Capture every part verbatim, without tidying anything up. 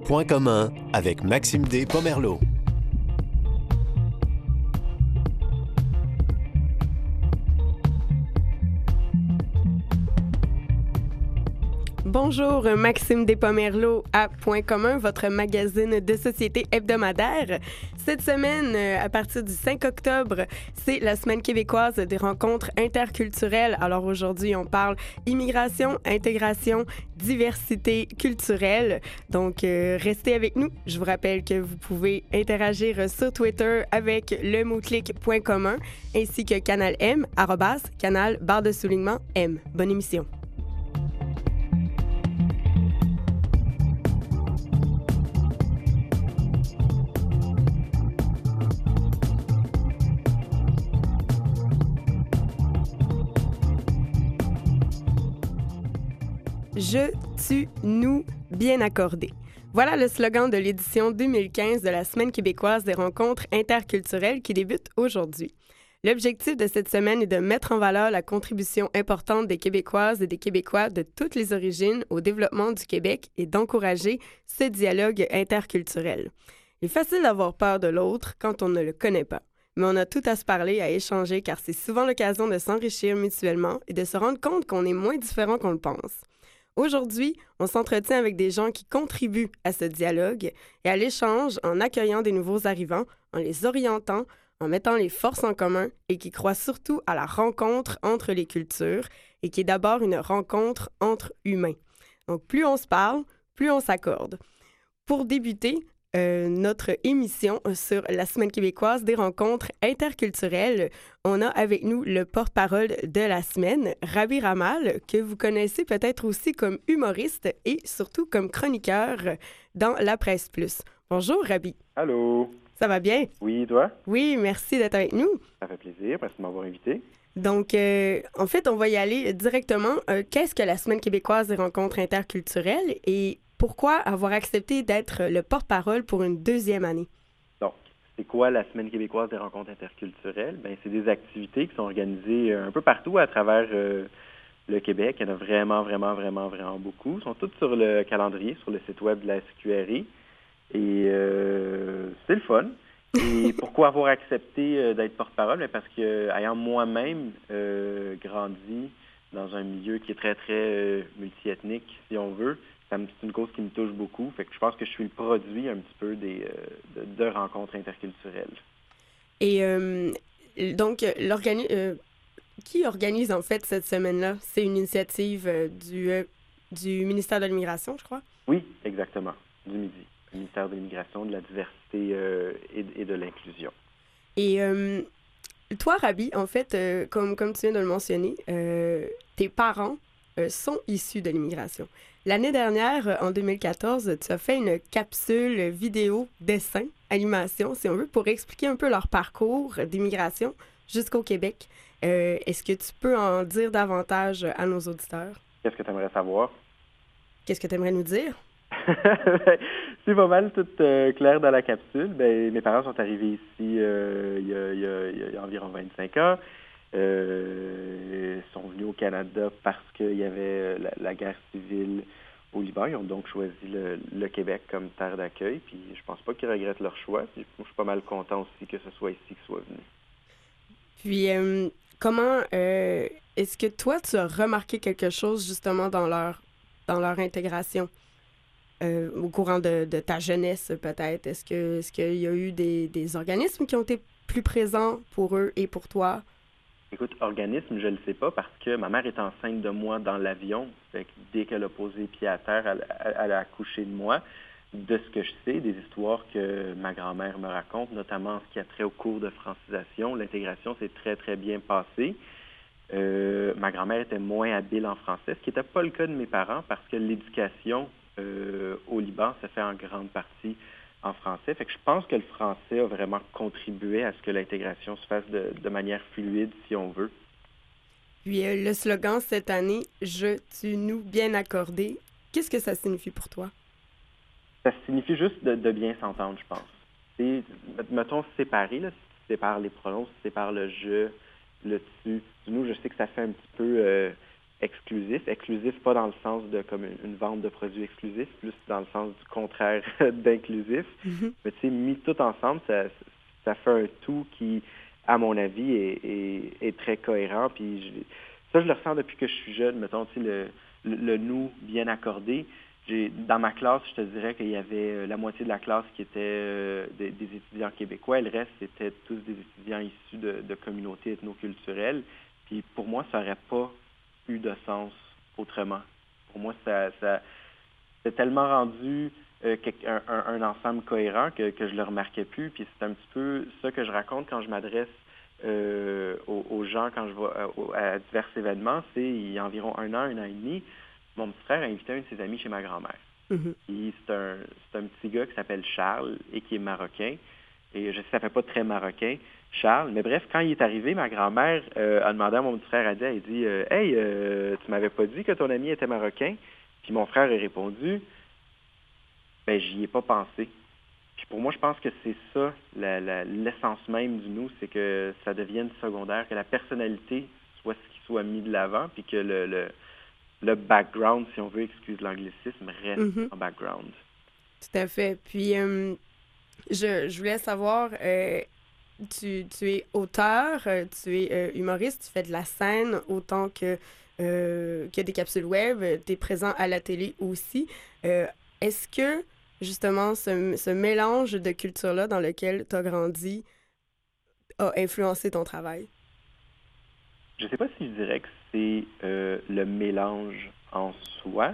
Point commun avec Maxime D. Pomerleau. Bonjour, Maxime Despomerleau à Point commun, votre magazine de société hebdomadaire. Cette semaine, à partir du cinq octobre, c'est la Semaine québécoise des rencontres interculturelles. Alors aujourd'hui, on parle immigration, intégration, diversité culturelle. Donc, euh, restez avec nous. Je vous rappelle que vous pouvez interagir sur Twitter avec le mot-clic Point commun ainsi que Canal M, arrobas, canal, barre de soulignement M. Bonne émission. Je, tu, nous, bien accordé. Voilà le slogan de l'édition deux mille quinze de la Semaine québécoise des rencontres interculturelles qui débute aujourd'hui. L'objectif de cette semaine est de mettre en valeur la contribution importante des Québécoises et des Québécois de toutes les origines au développement du Québec et d'encourager ce dialogue interculturel. Il est facile d'avoir peur de l'autre quand on ne le connaît pas. Mais on a tout à se parler, à échanger, car c'est souvent l'occasion de s'enrichir mutuellement et de se rendre compte qu'on est moins différent qu'on le pense. Aujourd'hui, on s'entretient avec des gens qui contribuent à ce dialogue et à l'échange en accueillant des nouveaux arrivants, en les orientant, en mettant les forces en commun et qui croient surtout à la rencontre entre les cultures et qui est d'abord une rencontre entre humains. Donc, plus on se parle, plus on s'accorde. Pour débuter, Euh, notre émission sur la Semaine québécoise des rencontres interculturelles. On a avec nous le porte-parole de la semaine, Rabi Ramal, que vous connaissez peut-être aussi comme humoriste et surtout comme chroniqueur dans La Presse Plus. Bonjour, Rabi. Allô. Ça va bien? Oui, toi? Oui, merci d'être avec nous. Ça fait plaisir, merci de m'avoir invité. Donc, euh, en fait, on va y aller directement. Euh, qu'est-ce que la Semaine québécoise des rencontres interculturelles et pourquoi avoir accepté d'être le porte-parole pour une deuxième année? Donc, c'est quoi la Semaine québécoise des rencontres interculturelles? Bien, c'est des activités qui sont organisées un peu partout à travers euh, le Québec. Il y en a vraiment, vraiment, vraiment, vraiment beaucoup. Ils sont toutes sur le calendrier, sur le site web de la S Q R I. Et euh, c'est le fun. Et pourquoi avoir accepté euh, d'être porte-parole? Bien, parce que, ayant moi-même euh, grandi dans un milieu qui est très, très euh, multiethnique, si on veut, c'est une cause qui me touche beaucoup. Fait que je pense que je suis le produit un petit peu des, euh, de, de rencontres interculturelles. Et euh, donc, l'organi- euh, qui organise en fait cette semaine-là? C'est une initiative euh, du, euh, du ministère de l'Immigration, je crois? Oui, exactement. Du Midi. Le ministère de l'Immigration, de la diversité euh, et, et de l'inclusion. Et euh, toi, Rabi, en fait, euh, comme, comme tu viens de le mentionner, euh, tes parents euh, sont issus de l'immigration. L'année dernière, en deux mille quatorze, tu as fait une capsule vidéo, dessin, animation, si on veut, pour expliquer un peu leur parcours d'immigration jusqu'au Québec. Euh, est-ce que tu peux en dire davantage à nos auditeurs? Qu'est-ce que tu aimerais savoir? Qu'est-ce que tu aimerais nous dire? C'est pas mal tout euh, clair dans la capsule. Ben, mes parents sont arrivés ici euh, il, y a, il, y a, il y a environ vingt-cinq ans. Euh, ils sont venus au Canada parce qu'il y avait la, la guerre civile au Liban. Ils ont donc choisi le, le Québec comme terre d'accueil. Puis je pense pas qu'ils regrettent leur choix. Puis je suis pas mal content aussi que ce soit ici qu'ils soient venus. Puis euh, comment euh, est-ce que toi tu as remarqué quelque chose justement dans leur dans leur intégration euh, au courant de, de ta jeunesse peut-être? Est-ce que est-ce qu'il y a eu des, des organismes qui ont été plus présents pour eux et pour toi? Écoute, organisme, je ne le sais pas parce que ma mère est enceinte de moi dans l'avion. Fait que dès qu'elle a posé pied à terre, elle, elle a accouché de moi. De ce que je sais, des histoires que ma grand-mère me raconte, notamment en ce qui a trait au cours de francisation, l'intégration s'est très, très bien passée. Euh, ma grand-mère était moins habile en français, ce qui n'était pas le cas de mes parents parce que l'éducation euh, au Liban se fait en grande partie en français. Fait que je pense que le français a vraiment contribué à ce que l'intégration se fasse de, de manière fluide, si on veut. Puis euh, le slogan cette année, Je, tu, nous, bien accordé, qu'est-ce que ça signifie pour toi? Ça signifie juste de, de bien s'entendre, je pense. Et, mettons, séparer, là, si tu sépares les pronoms, si tu sépares le je, le tu, du nous, je sais que ça fait un petit peu euh, exclusif. Exclusif, pas dans le sens de comme une, une vente de produits exclusifs, plus dans le sens du contraire d'inclusif. Mm-hmm. Mais tu sais, mis tout ensemble, ça, ça fait un tout qui, à mon avis, est, est, est très cohérent. Puis je, ça, je le ressens depuis que je suis jeune. Mettons, tu sais, le, le, le nous bien accordé. J'ai, dans ma classe, je te dirais qu'il y avait la moitié de la classe qui était euh, des, des étudiants québécois. Et le reste, c'était tous des étudiants issus de, de communautés ethnoculturelles. Puis pour moi, ça n'aurait pas eu de sens autrement. Pour moi, ça, ça c'est tellement rendu euh, un, un, un ensemble cohérent que, que je le remarquais plus. Puis c'est un petit peu ça que je raconte quand je m'adresse euh, aux, aux gens, quand je vais à, à divers événements. C'est il y a environ un an, un an et demi, mon petit frère a invité un de ses amis chez ma grand-mère. Mm-hmm. Puis c'est un, c'est un petit gars qui s'appelle Charles et qui est marocain. Et je sais que ça fait pas très marocain, Charles. Mais bref, quand il est arrivé, ma grand-mère euh, a demandé à mon petit frère Adi, elle dit euh, « Hey, euh, tu m'avais pas dit que ton ami était marocain? » Puis mon frère a répondu « Ben, j'y ai pas pensé. » Puis pour moi, je pense que c'est ça, la, la, l'essence même du nous, c'est que ça devienne secondaire, que la personnalité soit ce qui soit mis de l'avant, puis que le, le, le background, si on veut, excuse l'anglicisme, reste mm-hmm. en background. Tout à fait. Puis... Euh... Je, je voulais savoir, euh, tu, tu es auteur, euh, tu es euh, humoriste, tu fais de la scène autant que, euh, que des capsules web, tu es présent à la télé aussi. Euh, est-ce que, justement, ce, ce mélange de culture-là dans lequel tu as grandi a influencé ton travail? Je ne sais pas si je dirais que c'est euh, le mélange en soi.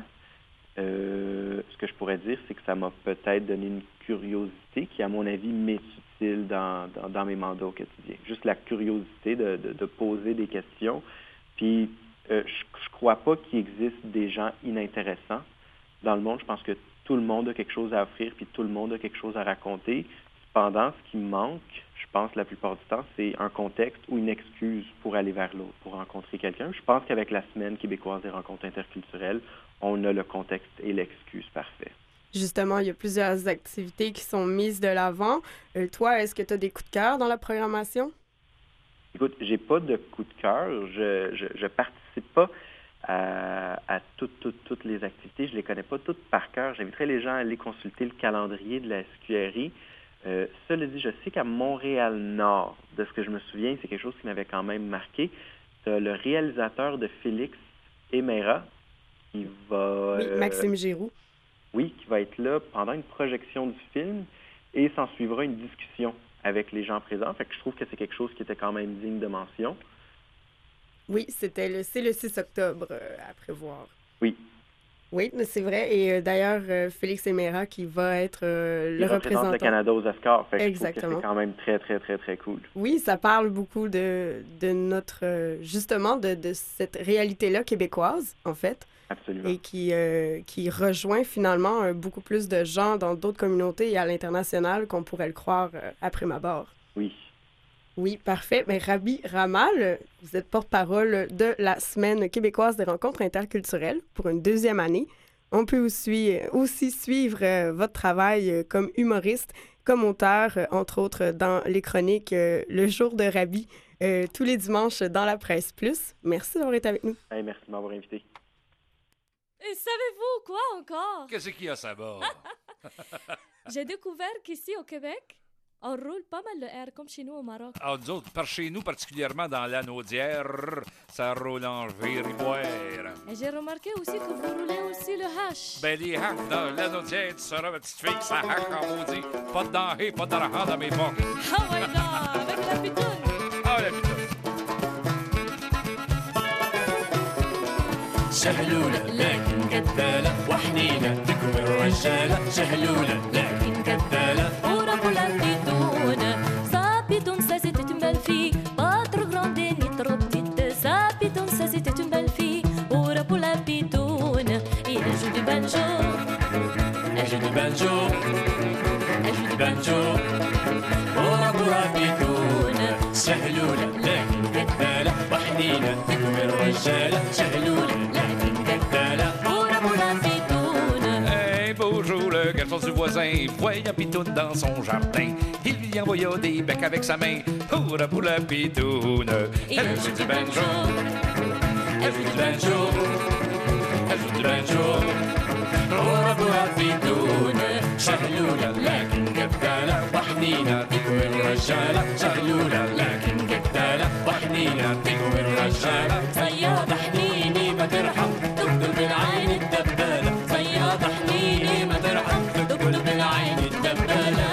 Euh, ce que je pourrais dire, c'est que ça m'a peut-être donné une curiosité qui, à mon avis, m'est utile dans, dans, dans mes mandats au quotidien. Juste la curiosité de, de, de poser des questions. Puis, euh, je ne crois pas qu'il existe des gens inintéressants dans le monde. Je pense que tout le monde a quelque chose à offrir, puis tout le monde a quelque chose à raconter. Cependant, ce qui me manque, je pense, la plupart du temps, c'est un contexte ou une excuse pour aller vers l'autre, pour rencontrer quelqu'un. Je pense qu'avec la Semaine québécoise des rencontres interculturelles, on a le contexte et l'excuse parfait. Justement, il y a plusieurs activités qui sont mises de l'avant. Euh, toi, est-ce que tu as des coups de cœur dans la programmation? Écoute, j'ai pas de coup de cœur. Je, je, je participe pas à, à toutes, toutes, toutes les activités. Je les connais pas toutes par cœur. J'inviterais les gens à aller consulter le calendrier de la S Q R I. Euh, cela dit, je sais qu'à Montréal-Nord, de ce que je me souviens, c'est quelque chose qui m'avait quand même marqué. Tu as le réalisateur de Félix Emera, qui va... Oui, Maxime Giroux. Euh, oui, qui va être là pendant une projection du film et s'en suivra une discussion avec les gens présents. Fait que je trouve que c'est quelque chose qui était quand même digne de mention. Oui, c'était le, c'est le six octobre euh, à prévoir. Oui. Oui, mais c'est vrai. Et euh, d'ailleurs, euh, Félix Emera qui va être euh, le Il représentant. le Canada aux Oscars. Fait que Exactement. Je trouve que c'est quand même très, très, très, très cool. Oui, ça parle beaucoup de, de notre, euh, justement, de, de cette réalité-là québécoise, en fait. Absolument. Et qui, euh, qui rejoint finalement euh, beaucoup plus de gens dans d'autres communautés et à l'international qu'on pourrait le croire euh, à prime abord. Oui. Oui, parfait. Mais Rabi Ramal, vous êtes porte-parole de la Semaine québécoise des rencontres interculturelles pour une deuxième année. On peut aussi, aussi suivre euh, votre travail euh, comme humoriste, comme auteur, euh, entre autres dans les chroniques euh, Le jour de Rabi, euh, tous les dimanches dans la Presse Plus. Merci d'avoir été avec nous. Hey, merci de m'avoir invité. Et savez-vous quoi encore? Qu'est-ce qu'il y a, ça va? J'ai découvert qu'ici, au Québec, on roule pas mal le R, comme chez nous au Maroc. Ah, nous autres, par chez nous, particulièrement dans l'Anaudière, ça roule en viriboire. Et j'ai remarqué aussi que vous roulez aussi le hash. Ben, les hacks dans l'Anaudière, tu seras ma petite fille, ça hack en maudit. Pas de denrées, pas d'argent dans mes poches. Ah ouais, là, avec la pitoune. Ah, la pitoune. شهلولة لكن كدالة وحنينة بكم الرجالة شهلولة لكن كدالة ورب la pitoune. Sa pitoune, ça c'était une belle fille. Pas trop grande ni trop petite. Sa pitoune, ça c'était une belle fille. ورب la pitoune. Et elle joue du banjo. Elle joue du banjo. Elle joue du banjo. ورب la pitoune. شهلولة لكن كدالة وحنينة بكم الرجالة شهلولة. Un beau jour, le garçon du voisin voyant Pitoune dans son jardin. Il lui envoya des becs avec sa main. Pour la poule à Pitoune. Elle joue du banjo. elle joue du banjo, elle joue du banjo. وربوها بيدونة شهلولة لكن قتالة وحنينة تكوي الرجالة شهلولة لكن قتالة وحنينة تكوي الرجالة صيادة حنيني ما ترحم تقتل بالعين الدبالة صيادة حنيني ما ترحم تقتل بالعين الدبالة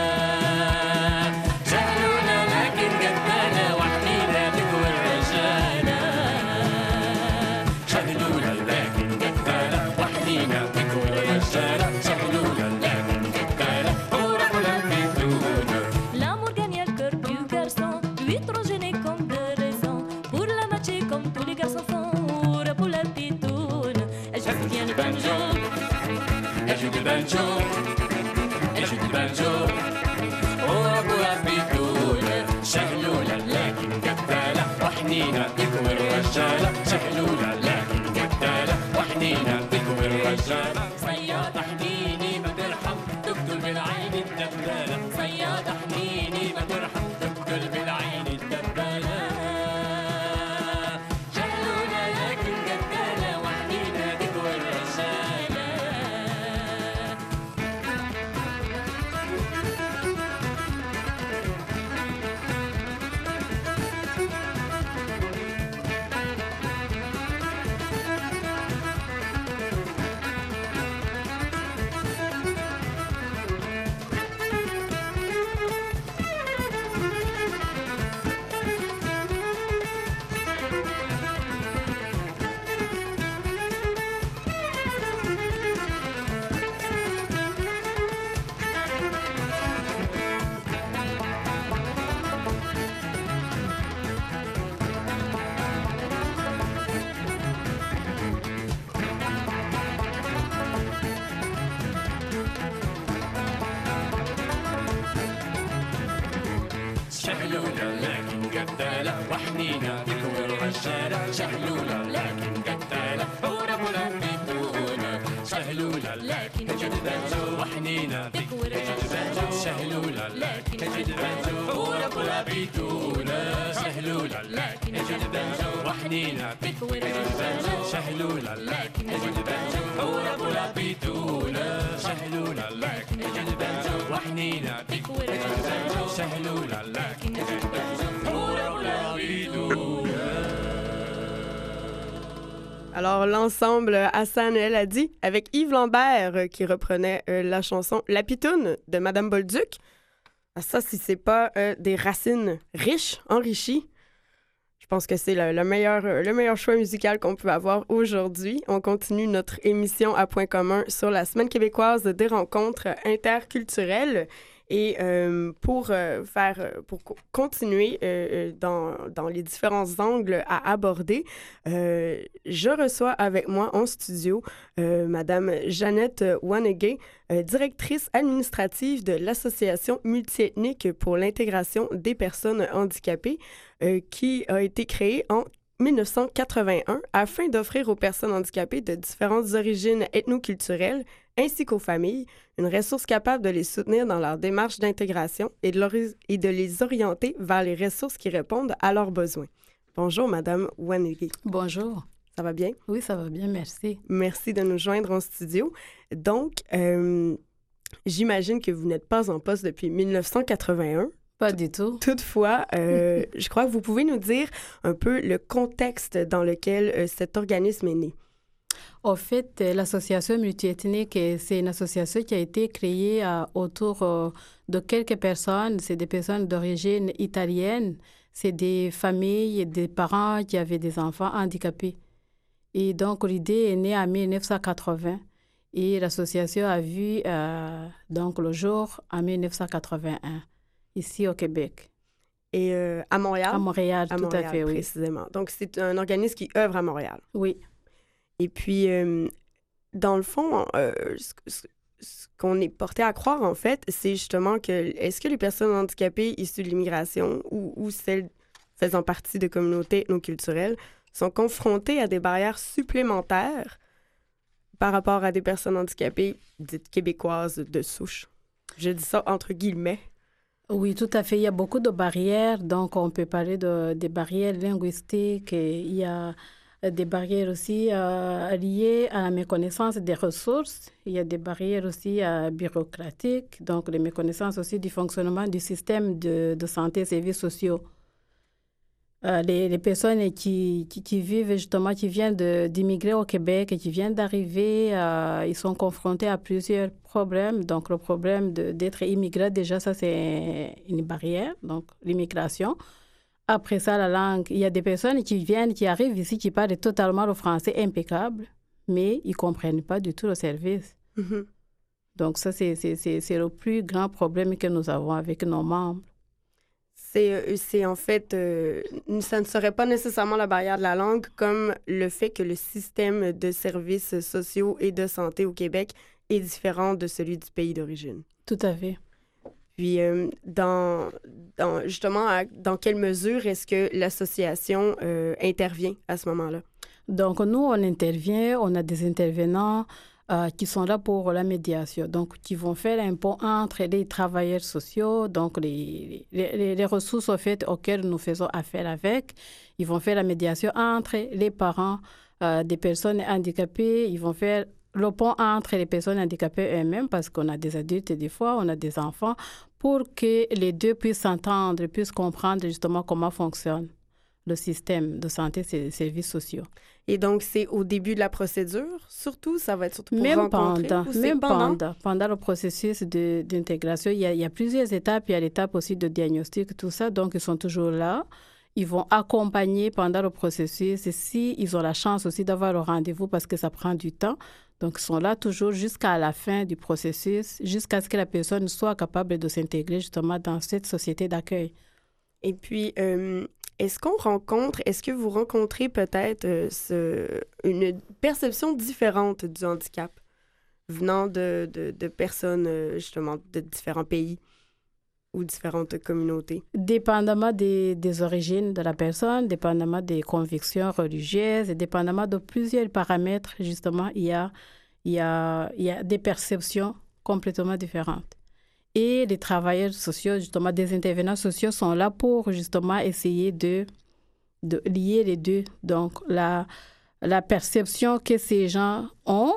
شهلولة لكن قتالة وحنينة تكوي الرجالة شهلولة لكن قتالة وحنينة تكوي الرجالة شهلولة لكن قتالة وربوها بيدونة. L'amour gagne le cœur du garçon, lui trop gêné comme de raison. Pour la matcher comme tous les garçons font, pour la pitoune. Elle joue bien le banjo, elle joue du banjo, elle joue du banjo. وربوها بيدونة شهلولة لكن قتالة وحنينة تكوي الرجالة شهلولة لكن قتالة وحنينة تكوي الرجالة صيادة حنيني ما ترحم تقتل بالعين الدبالة صيادة حنيني ما ترحم تقتل بالعين الدبالة شهلولة لكن قتالة وحنينة تكوي الرجالة. شهلولة لكن قتالة وحنينة تكوي الرجالة شهلولة لكن قتالة وربوها بيدونة شهلولة لكن تجد بنجو وحنينة تكوي الرجالة شهلولة لكن تجد بنجو وربوها بيدونة شهلولة لكن تجد بنجو وحنينة تكوي الرجالة شهلولة لكن تجد بنجو وربوها بيدونة شهلولة لكن تجد بنجو وحنينة تكوي الرجالة شهلولة لكن تجد بنجو وربوها بيدونة. Alors, l'ensemble Hassan El Hadi avec Yves Lambert euh, qui reprenait euh, la chanson La Pitoune de Madame Bolduc. Ah, ça, si c'est pas euh, des racines riches, enrichies, je pense que c'est le, le, meilleur, euh, le meilleur choix musical qu'on peut avoir aujourd'hui. On continue notre émission à point commun sur la Semaine québécoise des rencontres interculturelles. Et euh, pour euh, faire, pour co- continuer euh, dans, dans les différents angles à aborder, euh, je reçois avec moi en studio euh, Madame Jeannette Wanegay, euh, directrice administrative de l'Association multiethnique pour l'intégration des personnes handicapées, euh, qui a été créée en dix-neuf cent quatre-vingt-un afin d'offrir aux personnes handicapées de différentes origines ethnoculturelles ainsi qu'aux familles une ressource capable de les soutenir dans leur démarche d'intégration et de, leur, et de les orienter vers les ressources qui répondent à leurs besoins. Bonjour, Madame Wanegay. Bonjour. Ça va bien? Oui, ça va bien, merci. Merci de nous joindre en studio. Donc, euh, j'imagine que vous n'êtes pas en poste depuis dix-neuf cent quatre-vingt-un. Pas du tout. Toutefois, euh, je crois que vous pouvez nous dire un peu le contexte dans lequel euh, cet organisme est né. En fait, euh, l'association multiethnique, euh, c'est une association qui a été créée euh, autour euh, de quelques personnes. C'est des personnes d'origine italienne. C'est des familles, des parents qui avaient des enfants handicapés. Et donc, l'idée est née en dix-neuf cent quatre-vingts. Et l'association a vu euh, donc le jour en dix-neuf cent quatre-vingt-un, ici au Québec. Et euh, à Montréal? À Montréal, à tout Montréal, à fait, oui. Précisément. Donc, c'est un organisme qui œuvre à Montréal. Oui. Et puis, euh, dans le fond, euh, ce, ce, ce qu'on est porté à croire, en fait, c'est justement que est-ce que les personnes handicapées issues de l'immigration ou, ou celles faisant partie de communautés ethnoculturelles sont confrontées à des barrières supplémentaires par rapport à des personnes handicapées dites québécoises de souche? Je dis ça entre guillemets. Oui, tout à fait. Il y a beaucoup de barrières. Donc, on peut parler de, des barrières linguistiques. Il y a des barrières aussi euh, liées à la méconnaissance des ressources. Il y a des barrières aussi euh, bureaucratiques, donc les méconnaissances aussi du fonctionnement du système de, de santé et services sociaux. Euh, les, les personnes qui, qui, qui vivent justement, qui viennent de, d'immigrer au Québec et qui viennent d'arriver, euh, ils sont confrontés à plusieurs problèmes. Donc, le problème de, d'être immigré, déjà, ça, c'est une barrière, donc l'immigration. Après ça, la langue. Il y a des personnes qui viennent, qui arrivent ici, qui parlent totalement le français impeccable, mais ils ne comprennent pas du tout le service. Mhm. Donc, ça, c'est, c'est, c'est, c'est le plus grand problème que nous avons avec nos membres. C'est, euh, c'est en fait, euh, ça ne serait pas nécessairement la barrière de la langue comme le fait que le système de services sociaux et de santé au Québec est différent de celui du pays d'origine. Tout à fait. Puis, euh, dans, dans, justement, à- dans quelle mesure est-ce que l'association euh, intervient à ce moment-là? Donc, nous, on intervient, on a des intervenants euh, qui sont là pour la médiation, donc qui vont faire un pont entre les travailleurs sociaux, donc les, les, les- les ressources au fait, auxquelles nous faisons affaire avec. Ils vont faire la médiation entre les parents euh, des personnes handicapées. Ils vont faire le pont entre les personnes handicapées elles-mêmes, parce qu'on a des adultes et des fois, on a des enfants, pour que les deux puissent s'entendre, puissent comprendre justement comment fonctionne le système de santé et des services sociaux. Et donc, c'est au début de la procédure, surtout? Ça va être surtout pour Même rencontrer? pendant, Ou c'est même pendant? pendant, pendant le processus de, d'intégration, il y, a, il y a plusieurs étapes. Il y a l'étape aussi de diagnostic, tout ça. Donc, ils sont toujours là. Ils vont accompagner pendant le processus. Et si ils ont la chance aussi d'avoir le rendez-vous, parce que ça prend du temps, donc ils sont là toujours jusqu'à la fin du processus, jusqu'à ce que la personne soit capable de s'intégrer justement dans cette société d'accueil. Et puis, euh, est-ce qu'on rencontre, est-ce que vous rencontrez peut-être euh, ce, une perception différente du handicap venant de, de, de personnes, euh, justement, de différents pays ou différentes communautés? Dépendamment des, des origines de la personne, dépendamment des convictions religieuses, et dépendamment de plusieurs paramètres, justement, il y a, il y a, il y a des perceptions complètement différentes. Et les travailleurs sociaux, justement, des intervenants sociaux sont là pour, justement, essayer de, de lier les deux. Donc, la, la perception que ces gens ont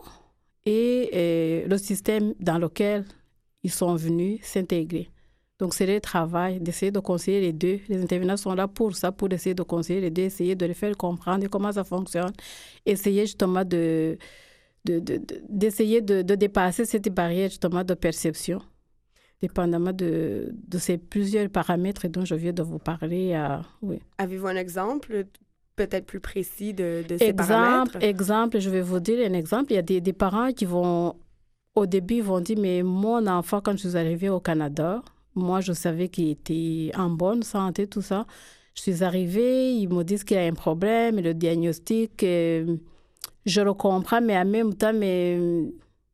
et, et le système dans lequel ils sont venus s'intégrer. Donc, c'est le travail d'essayer de conseiller les deux. Les intervenants sont là pour ça, pour essayer de conseiller les deux, essayer de les faire comprendre comment ça fonctionne, essayer justement de, de, de, de- d'essayer de, de dépasser cette barrière justement de perception, dépendamment de, de ces plusieurs paramètres dont je viens de vous parler. euh, oui. Avez-vous un exemple peut-être plus précis de, de ces Exemple, paramètres? exemple, je vais vous dire un exemple. Il y a des, des parents qui vont, au début, ils vont dire, mais mon enfant, quand je suis arrivée au Canada, moi, je savais qu'il était en bonne santé, tout ça. Je suis arrivée, ils me disent qu'il y a un problème, le diagnostic, euh, je le comprends, mais en même temps, mais, euh,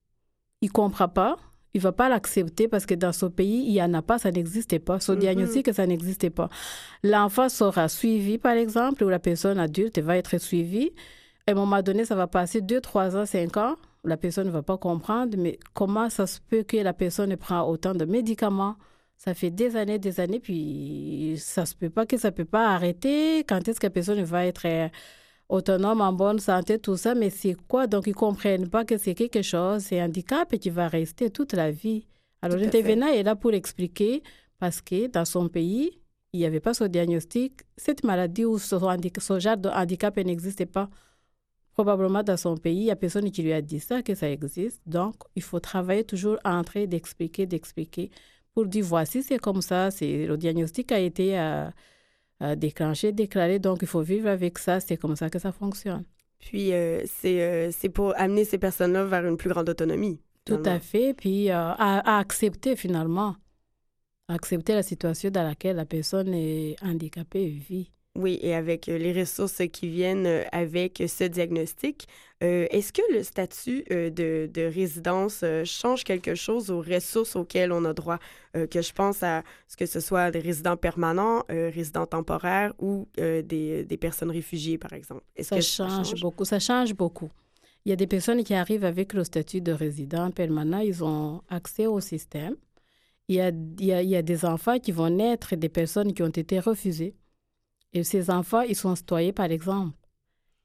il ne comprend pas. Il ne va pas l'accepter parce que dans ce pays, il n'y en a pas, ça n'existait pas. Ce Mhm. diagnostic, ça n'existait pas. L'enfant sera suivi, par exemple, ou la personne adulte va être suivie. À un moment donné, ça va passer deux, trois ans, cinq ans. La personne ne va pas comprendre, mais comment ça se peut que la personne prend autant de médicaments? Ça fait des années, des années, puis ça se peut pas que ça ne peut pas arrêter. Quand est-ce que la personne va être euh, autonome, en bonne santé, tout ça, mais c'est quoi? Donc, ils ne comprennent pas que c'est quelque chose, c'est un handicap et qui va rester toute la vie. Alors, Tout à l'intervenant est là pour expliquer parce que dans son pays, il n'y avait pas ce diagnostic. Cette maladie ou ce, handi- ce genre de handicap elle n'existait pas. Probablement dans son pays, il n'y a personne qui lui a dit ça, que ça existe. Donc, il faut travailler toujours en train d'expliquer, d'expliquer pour dire voici, c'est comme ça, c'est, le diagnostic a été euh, euh, déclenché, déclaré, donc il faut vivre avec ça, c'est comme ça que ça fonctionne. Puis, euh, c'est, euh, c'est pour amener ces personnes-là vers une plus grande autonomie. Tout finalement. à fait, puis euh, à, à accepter finalement, à accepter la situation dans laquelle la personne est handicapée vit. Oui, et avec euh, les ressources qui viennent euh, avec ce diagnostic, euh, est-ce que le statut euh, de, de résidence euh, change quelque chose aux ressources auxquelles on a droit? Euh, que je pense à ce que ce soit des résidents permanents, euh, résidents temporaires ou euh, des, des personnes réfugiées, par exemple. Est-ce Ça que change beaucoup, ça change beaucoup. Il y a des personnes qui arrivent avec le statut de résident permanent, ils ont accès au système. Il y a, il y a, il y a des enfants qui vont naître des personnes qui ont été refusées. Et ces enfants, ils sont citoyens, par exemple.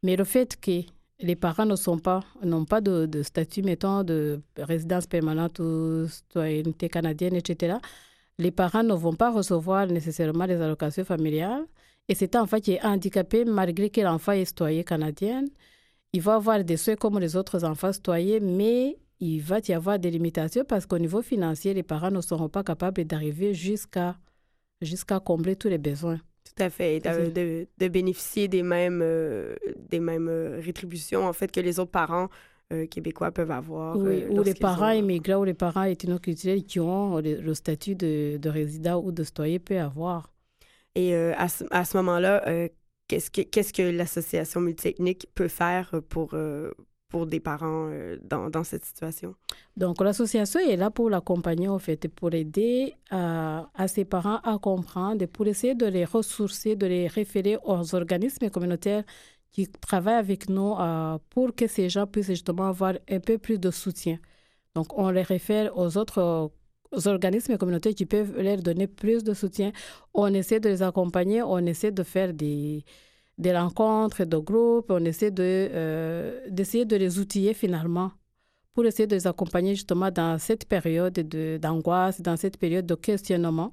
Mais le fait que les parents ne sont pas, n'ont pas de, de statut, mettons, de résidence permanente ou citoyenneté canadienne, et cetera, les parents ne vont pas recevoir nécessairement les allocations familiales. Et cet enfant qui est handicapé, malgré que l'enfant est citoyen canadien, il va avoir des soins comme les autres enfants citoyens, mais il va y avoir des limitations parce qu'au niveau financier, les parents ne seront pas capables d'arriver jusqu'à, jusqu'à combler tous les besoins. Tout à fait, de, de, de bénéficier des mêmes, euh, des mêmes euh, rétributions en fait que les autres parents euh, québécois peuvent avoir. Oui, euh, ou les parents ont... immigrants ou les parents ethnoculturels qui ont le, le statut de, de résident ou de citoyen peuvent avoir. Et euh, à ce, à ce moment-là, euh, qu'est-ce que, qu'est-ce que l'association multiethnique peut faire pour, euh, pour des parents euh, dans, dans cette situation? Donc, l'association est là pour l'accompagner, en fait, pour aider à, à ces parents à comprendre, pour essayer de les ressourcer, de les référer aux organismes communautaires qui travaillent avec nous euh, pour que ces gens puissent justement avoir un peu plus de soutien. Donc, on les réfère aux autres euh, aux organismes communautaires qui peuvent leur donner plus de soutien. On essaie de les accompagner, on essaie de faire des, des rencontres de groupe, on essaie de, euh, d'essayer de les outiller finalement pour essayer de les accompagner justement dans cette période de, d'angoisse, dans cette période de questionnement.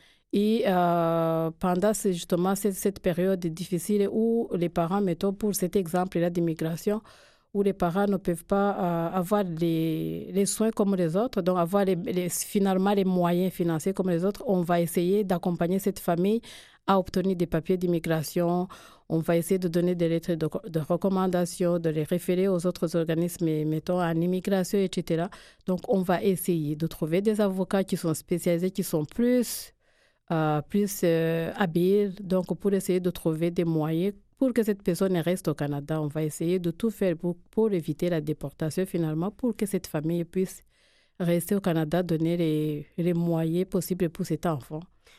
Et euh, pendant justement cette, cette période difficile où les parents, mettons pour cet exemple-là d'immigration, où les parents ne peuvent pas euh, avoir les, les soins comme les autres, donc avoir les, les, finalement les moyens financiers comme les autres, on va essayer d'accompagner cette famille à obtenir des papiers d'immigration. On va essayer de donner des lettres de, de recommandation, de les référer aux autres organismes, mettons en immigration, et cetera. Donc, on va essayer de trouver des avocats qui sont spécialisés, qui sont plus, euh, plus euh, habiles, donc pour essayer de trouver des moyens pour que cette personne reste au Canada. On va essayer de tout faire pour, pour éviter la déportation finalement, pour que cette famille puisse rester au Canada, donner les, les moyens possibles pour cet enfant.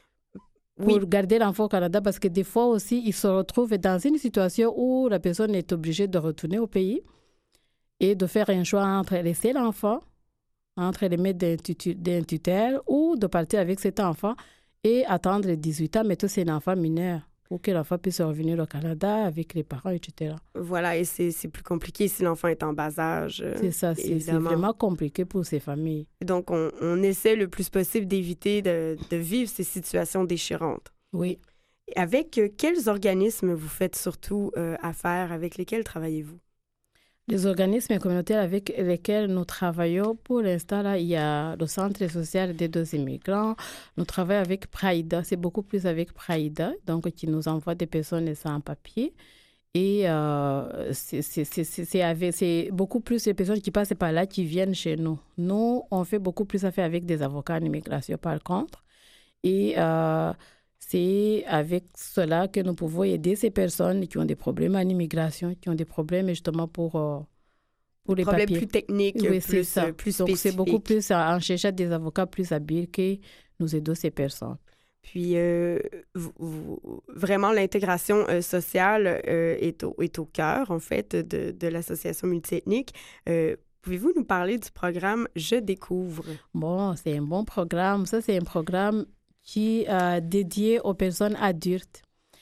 Pour oui. garder l'enfant au Canada, parce que des fois aussi, il se retrouve dans une situation où la personne est obligée de retourner au pays et de faire un choix entre laisser l'enfant, entre les mettre d'un tutelle ou de partir avec cet enfant et attendre les dix-huit ans, mais tout c'est un enfant mineur, pour que l'enfant puisse revenir au Canada avec les parents, et cetera. Voilà, et c'est, c'est plus compliqué si l'enfant est en bas âge. C'est ça, c'est, c'est vraiment compliqué pour ces familles. Donc, on, on essaie le plus possible d'éviter de, de vivre ces situations déchirantes. Oui. Avec euh, quels organismes vous faites surtout euh, affaire, avec lesquels travaillez-vous? Les organismes communautaires avec lesquels nous travaillons, pour l'instant, là, il y a le Centre social des deux immigrants. Nous travaillons avec Praïda, c'est beaucoup plus avec Praïda, donc qui nous envoie des personnes sans papier. Et euh, c'est, c'est, c'est, c'est, avec, c'est beaucoup plus les personnes qui passent par là qui viennent chez nous. Nous, on fait beaucoup plus affaire avec des avocats en immigration, par contre. Et euh, c'est avec cela que nous pouvons aider ces personnes qui ont des problèmes en immigration, qui ont des problèmes justement pour, euh, pour les problèmes papiers. Plus techniques, oui, plus, c'est ça. plus Donc, spécifiques. c'est beaucoup plus en cherchant des avocats plus habiles que nous aidons ces personnes. Puis, euh, vous, vous, vraiment, l'intégration euh, sociale euh, est, au, est au cœur, en fait, de, de l'association multiethnique. Euh, pouvez-vous nous parler du programme « Je découvre ». Bon, c'est un bon programme. Ça, c'est un programme qui est euh, dédié aux personnes adultes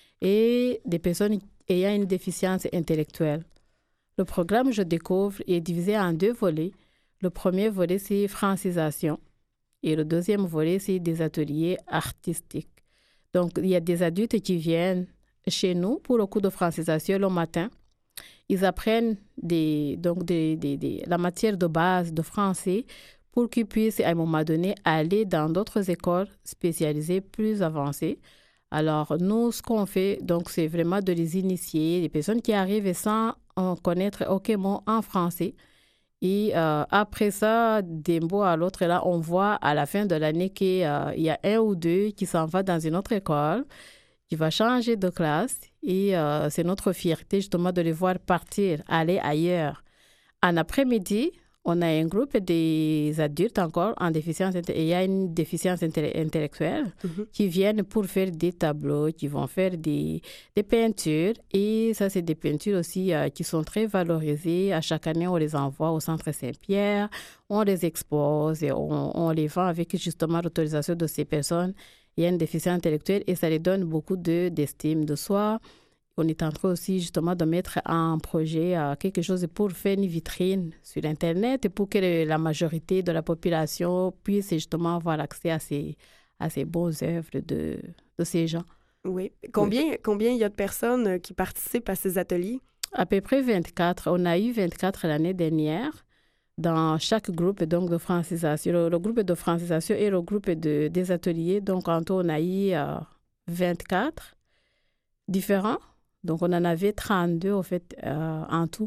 et des personnes ayant une déficience intellectuelle. Le programme « Je découvre » est divisé en deux volets. Le premier volet, c'est francisation. Et le deuxième volet, c'est des ateliers artistiques. Donc, il y a des adultes qui viennent chez nous pour le cours de francisation le matin. Ils apprennent des, donc des, des, des, la matière de base de français pour qu'ils puissent, à un moment donné, aller dans d'autres écoles spécialisées plus avancées. Alors, nous, ce qu'on fait, donc, c'est vraiment de les initier, les personnes qui arrivent sans connaître aucun mot en français. Et euh, après ça, d'un bout à l'autre, là, on voit à la fin de l'année qu'il euh, y a un ou deux qui s'en va dans une autre école, qui va changer de classe. Et euh, c'est notre fierté, justement, de les voir partir, aller ailleurs. En après-midi, on a un groupe des adultes encore en déficience, il y a une déficience intellectuelle mm-hmm. qui viennent pour faire des tableaux, qui vont faire des, des peintures. Et ça, c'est des peintures aussi euh, qui sont très valorisées. À chaque année, on les envoie au Centre Saint-Pierre, on les expose et on, on les vend avec justement l'autorisation de ces personnes. Il y a une déficience intellectuelle et ça les donne beaucoup de, d'estime de soi. On est en train aussi justement de mettre en projet euh, quelque chose pour faire une vitrine sur Internet et pour que le- la majorité de la population puisse justement avoir accès à ces, à ces bonnes œuvres de, de ces gens. Oui. Combien, combien il y a de personnes euh, qui participent à ces ateliers? À peu près vingt-quatre. On a eu vingt-quatre l'année dernière dans chaque groupe donc, de francisation. Le, le groupe de francisation et le groupe de, des ateliers. Donc, en tout, on a eu euh, vingt-quatre différents. Donc, on en avait trente-deux, au fait, euh, en tout.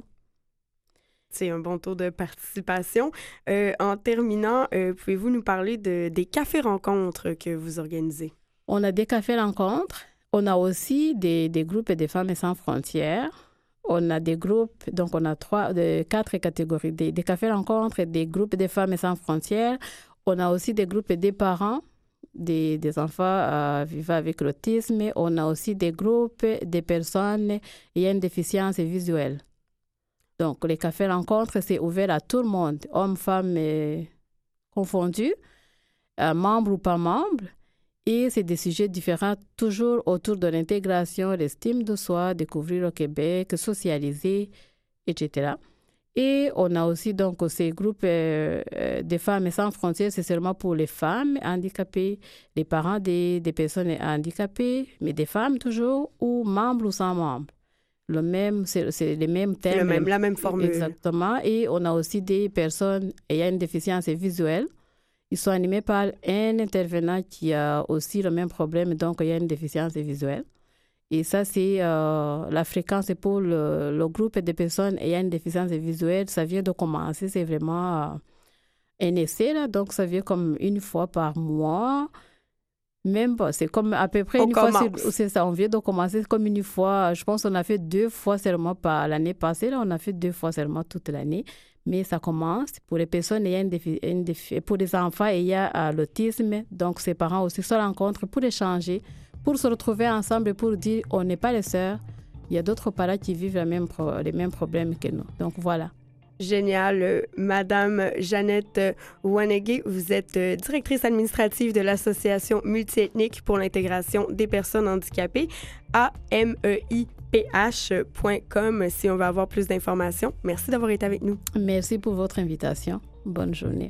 C'est un bon taux de participation. Euh, en terminant, euh, pouvez-vous nous parler de, des cafés-rencontres que vous organisez? On a des cafés-rencontres. On a aussi des, des groupes des femmes sans frontières. On a des groupes, donc on a trois, de, quatre catégories, des, des cafés-rencontres, des groupes des femmes sans frontières. On a aussi des groupes des parents, des, des enfants euh, vivant avec l'autisme. On a aussi des groupes des personnes ayant une déficience visuelle. Donc, les cafés-rencontres, c'est ouvert à tout le monde, hommes, femmes euh, confondus, euh, membres ou pas membres. Et c'est des sujets différents, toujours autour de l'intégration, l'estime de soi, découvrir le Québec, socialiser, et cetera. Et on a aussi donc ces groupes euh, euh, des femmes sans frontières, c'est seulement pour les femmes handicapées, les parents des, des personnes handicapées, mais des femmes toujours, ou membres ou sans membres. Le même, c'est, c'est les mêmes thèmes. Le même, la même formule. Exactement. Et on a aussi des personnes ayant une déficience visuelle. Ils sont animés par un intervenant qui a aussi le même problème, donc il y a une déficience visuelle. Et ça, c'est euh, la fréquence pour le, le groupe de personnes ayant une déficience visuelle. Ça vient de commencer, c'est vraiment euh, un essai, là, donc ça vient comme une fois par mois. Même pas, c'est comme à peu près on une commence. fois, c'est, c'est ça, on vient de commencer comme une fois, je pense qu'on a fait deux fois seulement par l'année passée, là, on a fait deux fois seulement toute l'année, mais ça commence pour les personnes ayant une défi, une défi, pour les enfants ayant euh, l'autisme, donc ses parents aussi se rencontrent pour échanger, pour se retrouver ensemble et pour dire on n'est pas les sœurs, il y a d'autres parents qui vivent la même pro, les mêmes problèmes que nous, donc voilà. Génial. Euh, Madame Jeannette euh, Wanege, vous êtes euh, directrice administrative de l'Association multiethnique pour l'intégration des personnes handicapées, A M E I P H point com, si on veut avoir plus d'informations. Merci d'avoir été avec nous. Merci pour votre invitation. Bonne journée.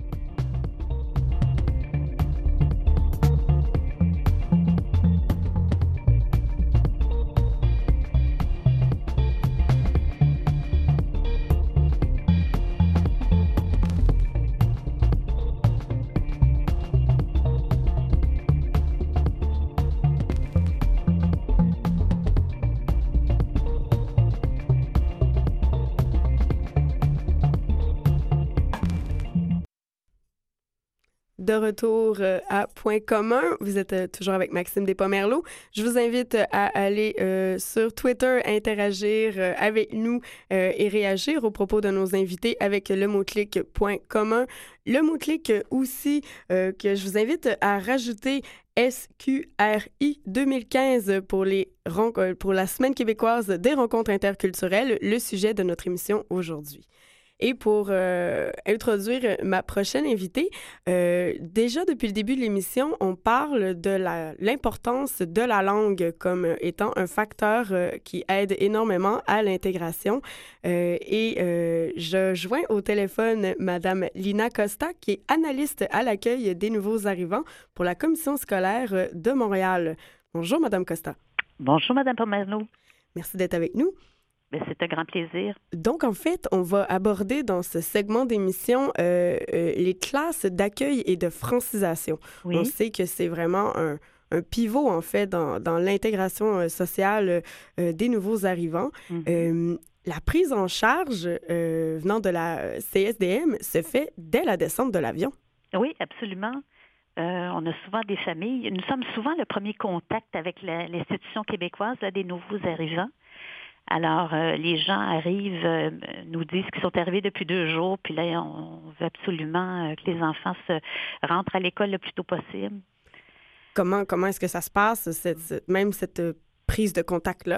De retour euh, à Point commun, vous êtes euh, toujours avec Maxime Despomerleau. Je vous invite euh, à aller euh, sur Twitter, interagir euh, avec nous euh, et réagir aux propos de nos invités avec le mot-clic Point commun. Le mot-clic aussi euh, que je vous invite à rajouter S Q R I deux mille quinze pour, les, pour la Semaine québécoise des rencontres interculturelles, le sujet de notre émission aujourd'hui. Et pour euh, introduire ma prochaine invitée, euh, déjà depuis le début de l'émission, on parle de la, l'importance de la langue comme étant un facteur euh, qui aide énormément à l'intégration. Euh, et euh, je joins au téléphone Madame Lina Costa, qui est analyste à l'accueil des nouveaux arrivants pour la Commission scolaire de Montréal. Bonjour, Madame Costa. Bonjour, Madame Pomerleau. Merci d'être avec nous. Bien, c'est un grand plaisir. Donc, en fait, on va aborder dans ce segment d'émission euh, euh, les classes d'accueil et de francisation. Oui. On sait que c'est vraiment un, un pivot, en fait, dans, dans l'intégration euh, sociale euh, des nouveaux arrivants. Mm-hmm. Euh, la prise en charge euh, venant de la C S D M se fait dès la descente de l'avion. Oui, absolument. Euh, on a souvent des familles. Nous sommes souvent le premier contact avec la, l'institution québécoise là, des nouveaux arrivants. Alors, euh, les gens arrivent, euh, nous disent qu'ils sont arrivés depuis deux jours, puis là, on veut absolument euh, que les enfants se rentrent à l'école le plus tôt possible. Comment, comment est-ce que ça se passe, cette, cette, même cette prise de contact-là?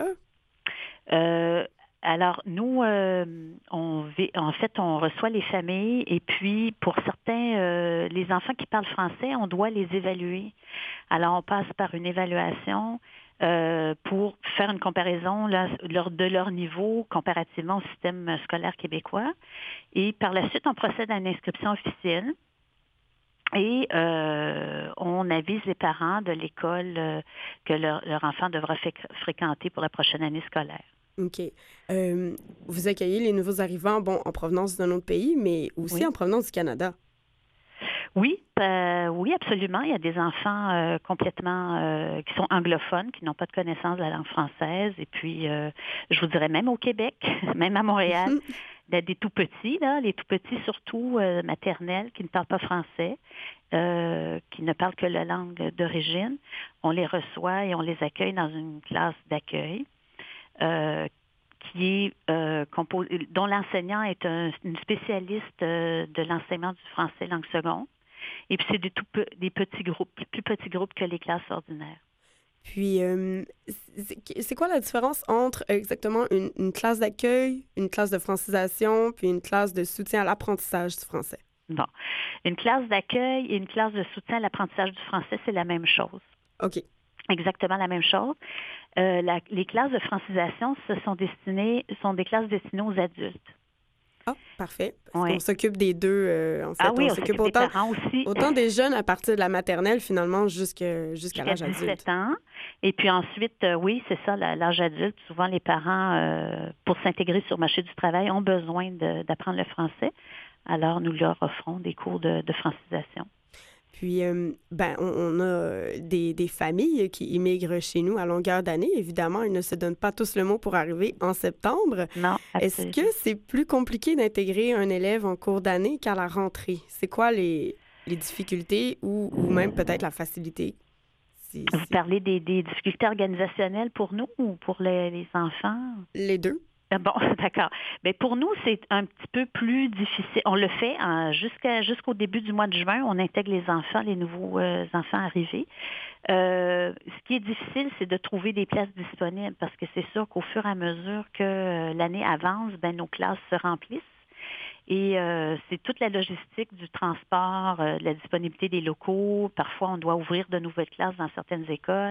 Euh, alors, nous, euh, on, en fait, on reçoit les familles et puis, pour certains, euh, les enfants qui parlent français, on doit les évaluer. Alors, on passe par une évaluation. euh, pour faire une comparaison là, leur, de leur niveau comparativement au système scolaire québécois. Et par la suite, on procède à une inscription officielle. Et euh, on avise les parents de l'école euh, que leur, leur enfant devra fé- fréquenter pour la prochaine année scolaire. OK. Euh, vous accueillez les nouveaux arrivants, bon, en provenance d'un autre pays, mais aussi Oui. en provenance du Canada. Oui, euh, oui, absolument. Il y a des enfants euh, complètement euh, qui sont anglophones, qui n'ont pas de connaissance de la langue française. Et puis, euh, je vous dirais même au Québec, même à Montréal, il y a des tout petits, là, les tout petits surtout euh, maternels, qui ne parlent pas français, euh, qui ne parlent que la langue d'origine. On les reçoit et on les accueille dans une classe d'accueil. Euh, qui est euh, composé, dont l'enseignant est un, une spécialiste euh, de l'enseignement du français langue seconde. Et puis, c'est des, tout pe- des petits groupes, plus petits groupes que les classes ordinaires. Puis, euh, c'est, c'est quoi la différence entre exactement une, une classe d'accueil, une classe de francisation, puis une classe de soutien à l'apprentissage du français? Bon. Une classe d'accueil et une classe de soutien à l'apprentissage du français, c'est la même chose. OK. Exactement la même chose. Euh, la, les classes de francisation, ce sont destinées, sont des classes destinées aux adultes. Ah, parfait. Parce Oui. qu'on s'occupe des deux, euh, en fait. Ah oui, on on s'occupe s'occupe des autant, parents aussi. autant des jeunes à partir de la maternelle, finalement, jusque, jusqu'à, Jusqu'à l'âge adulte. dix-sept ans. Et puis ensuite, euh, oui, c'est ça, la- l'âge adulte. Souvent, les parents, euh, pour s'intégrer sur le marché du travail, ont besoin de- d'apprendre le français. Alors, nous leur offrons des cours de, de francisation. Puis, euh, ben, on, on a des, des familles qui immigrent chez nous à longueur d'année. Évidemment, ils ne se donnent pas tous le mot pour arriver en septembre. Non, Est-ce absolument. que c'est plus compliqué d'intégrer un élève en cours d'année qu'à la rentrée? C'est quoi les, les difficultés ou, ou même peut-être la facilité? Si- Vous si- parlez des, des difficultés organisationnelles pour nous ou pour les, les enfants? Les deux? Ah bon, d'accord. Mais pour nous, c'est un petit peu plus difficile. On le fait hein, jusqu'à jusqu'au début du mois de juin. On intègre les enfants, les nouveaux euh, enfants arrivés. Euh, ce qui est difficile, c'est de trouver des places disponibles parce que c'est sûr qu'au fur et à mesure que euh, l'année avance, ben nos classes se remplissent. Et euh, c'est toute la logistique du transport, euh, de la disponibilité des locaux. Parfois, on doit ouvrir de nouvelles classes dans certaines écoles.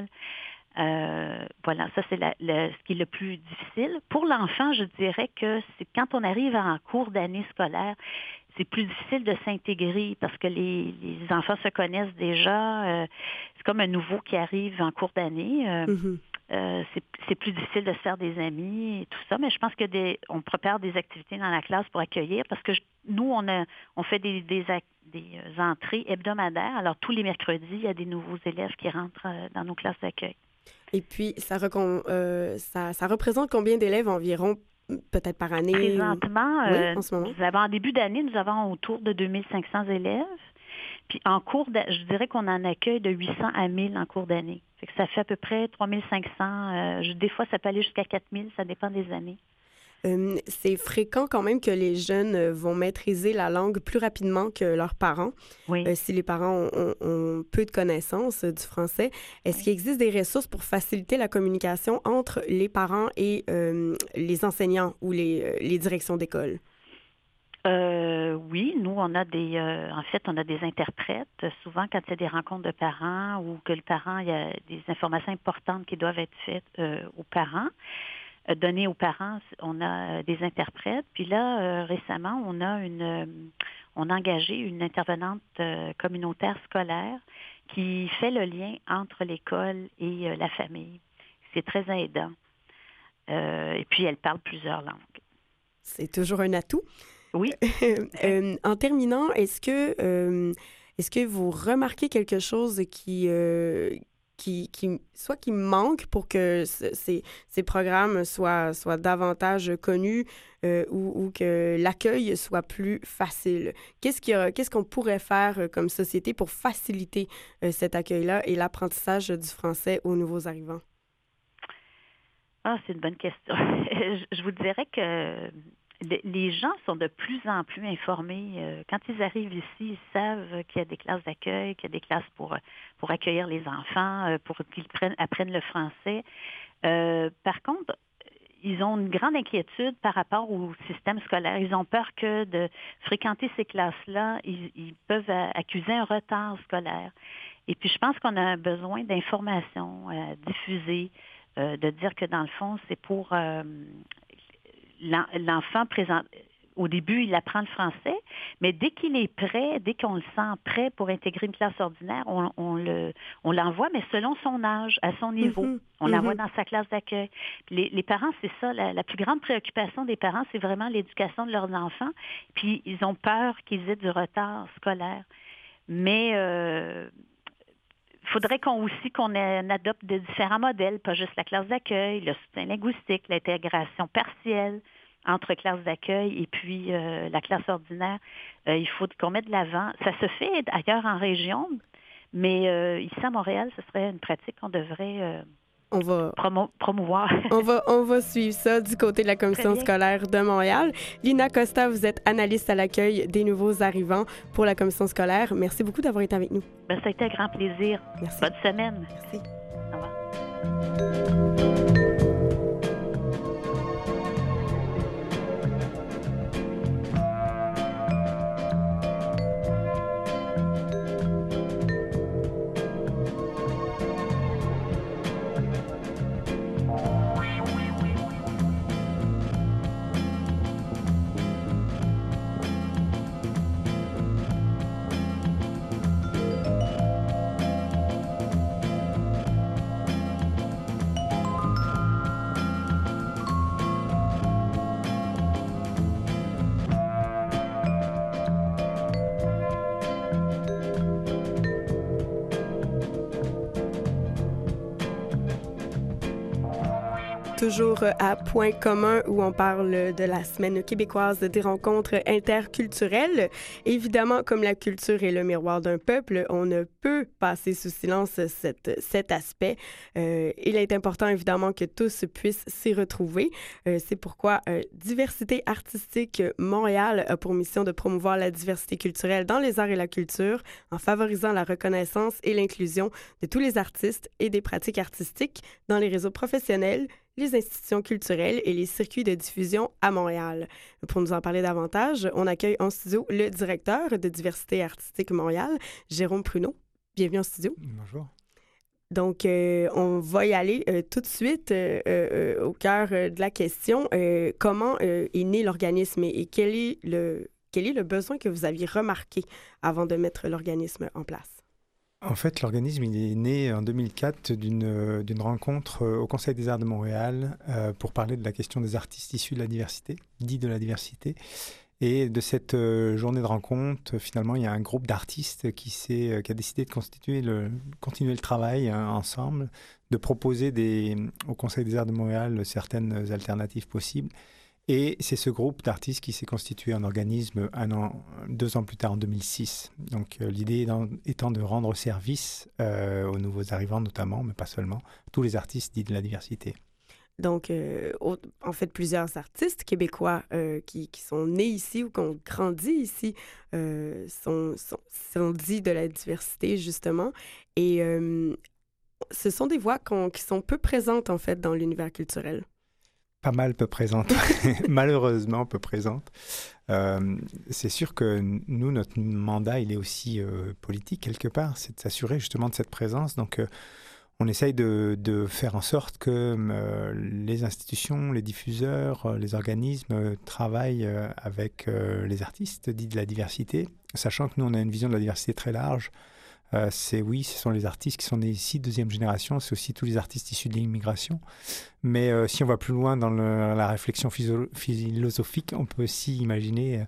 Euh, voilà, ça c'est la, la- ce qui est le plus difficile. Pour l'enfant, je dirais que c'est quand on arrive en cours d'année scolaire, c'est plus difficile de s'intégrer parce que les, les enfants se connaissent déjà. Euh, c'est comme un nouveau qui arrive en cours d'année. Euh, Mhm. euh, c'est, c'est plus difficile de se faire des amis et tout ça, mais je pense que des, on prépare des activités dans la classe pour accueillir parce que je- nous, on, a, on fait des, des, ac- des euh, entrées hebdomadaires. Alors, tous les mercredis, il y a des nouveaux élèves qui rentrent euh, dans nos classes d'accueil. Et puis, ça, recon- euh, ça, ça représente combien d'élèves environ, peut-être par année? Présentement, Oui, euh, en ce moment. nous avons, en début d'année, nous avons autour de deux mille cinq cents élèves. Puis en cours, d'a- je dirais qu'on en accueille de huit cents à mille en cours d'année. Fait que ça fait à peu près trois mille cinq cents. Euh, je- des fois, ça peut aller jusqu'à quatre mille. Ça dépend des années. Euh, c'est fréquent quand même que les jeunes euh, vont maîtriser la langue plus rapidement que leurs parents. Oui. Euh, si les parents ont, ont- ont peu de connaissances euh, du français, est-ce Oui. qu'il existe des ressources pour faciliter la communication entre les parents et euh, les enseignants ou les, euh, les directions d'école? Euh, oui, nous, on a des, euh, en fait, on a des interprètes. Souvent, quand il y a des rencontres de parents ou que le parent, il y a des informations importantes qui doivent être faites euh, aux parents, euh, données aux parents, on a euh, des interprètes. Puis là, euh, récemment, on a une, euh, on a engagé une intervenante euh, communautaire scolaire qui fait le lien entre l'école et euh, la famille. C'est très aidant. Euh, et puis, elle parle plusieurs langues. C'est toujours un atout. Oui. Euh, en terminant, est-ce que, euh, est-ce que vous remarquez quelque chose qui, euh, qui, qui, soit qui manque pour que ce- ces, ces programmes soient, soient davantage connus euh, ou, ou que l'accueil soit plus facile? Qu'est-ce, qu'il y a- qu'est-ce qu'on pourrait faire euh, comme société pour faciliter euh, cet accueil-là et l'apprentissage du français aux nouveaux arrivants? Ah, c'est une bonne question. Je je vous dirais que le- les gens sont de plus en plus informés. Euh, Quand ils arrivent ici, ils savent qu'il y a des classes d'accueil, qu'il y a des classes pour, pour accueillir les enfants, euh, pour qu'ils prennent, apprennent le français. Euh, par contre, ils ont une grande inquiétude par rapport au système scolaire. Ils ont peur que de fréquenter ces classes-là, ils, ils peuvent a- accuser un retard scolaire. Et puis, je pense qu'on a besoin d'informations euh, diffusées, euh, de dire que dans le fond, c'est pour euh, l'en- l'enfant présent. Au début, il apprend le français, mais dès qu'il est prêt, dès qu'on le sent prêt pour intégrer une classe ordinaire, on, on le, on l'envoie, mais selon son âge, à son niveau. Mhm. On l'envoie Mhm. dans sa classe d'accueil. Puis Les, les parents, c'est ça, la, la plus grande préoccupation des parents, c'est vraiment l'éducation de leurs enfants. Puis ils ont peur qu'ils aient du retard scolaire. Mais euh, il faudrait qu'on aussi qu'on ait- on adopte de différents modèles, pas juste la classe d'accueil, le soutien linguistique, l'intégration partielle entre classe d'accueil et puis euh, la classe ordinaire. Euh, il faut qu'on mette de l'avant. Ça se fait ailleurs en région, mais euh, ici à Montréal, ce serait une pratique qu'on devrait euh, On va, promo- promouvoir. on, va, on va suivre ça du côté de la Commission Très bien. scolaire de Montréal. Lina Costa, vous êtes analyste à l'accueil des nouveaux arrivants pour la Commission scolaire. Merci beaucoup d'avoir été avec nous. Ben, ça a été un grand plaisir. Merci. Bonne semaine. Merci. Au revoir. Toujours à Point commun où on parle de la semaine québécoise des rencontres interculturelles. Évidemment, comme la culture est le miroir d'un peuple, on ne peut passer sous silence cette, cet aspect. Euh, il est important, évidemment, que tous puissent s'y retrouver. Euh, c'est pourquoi euh, Diversité artistique Montréal a pour mission de promouvoir la diversité culturelle dans les arts et la culture en favorisant la reconnaissance et l'inclusion de tous les artistes et des pratiques artistiques dans les réseaux professionnels, les institutions culturelles et les circuits de diffusion à Montréal. Pour nous en parler davantage, on accueille en studio le directeur de Diversité artistique Montréal, Jérôme Pruneau. Bienvenue en studio. Bonjour. Donc, euh, on va y aller euh, tout de suite euh, euh, au cœur euh, de la question. Euh, comment euh, est né l'organisme et, et quel est le, quel est le besoin que vous aviez remarqué avant de mettre l'organisme en place? En fait, l'organisme il est né en deux mille quatre d'une, d'une rencontre au Conseil des arts de Montréal euh, pour parler de la question des artistes issus de la diversité, dits de la diversité. Et de cette euh, journée de rencontre, finalement, il y a un groupe d'artistes qui, s'est, euh, qui a décidé de constituer le, continuer le travail hein, ensemble, de proposer des, au Conseil des arts de Montréal certaines alternatives possibles. Et c'est ce groupe d'artistes qui s'est constitué en organisme un an, deux ans plus tard, en deux mille six. Donc euh, l'idée étant, étant de rendre service euh, aux nouveaux arrivants notamment, mais pas seulement, tous les artistes dits de la diversité. Donc, euh, au- en fait, plusieurs artistes québécois euh, qui, qui sont nés ici ou qui ont grandi ici euh, sont, sont, sont dits de la diversité, justement. Et euh, ce sont des voix qu'on- qui sont peu présentes, en fait, dans l'univers culturel. Pas mal peu présente, malheureusement peu présente. Euh, c'est sûr que nous, notre mandat, il est aussi euh, politique quelque part, c'est de s'assurer justement de cette présence. Donc, euh, on essaye de, de faire en sorte que euh, les institutions, les diffuseurs, euh, les organismes euh, travaillent euh, avec euh, les artistes dits de la diversité, sachant que nous, on a une vision de la diversité très large. Euh, c'est oui, ce sont les artistes qui sont nés ici, deuxième génération, c'est aussi tous les artistes issus de l'immigration. Mais euh, si on va plus loin dans le, la réflexion physio- philosophique, on peut aussi imaginer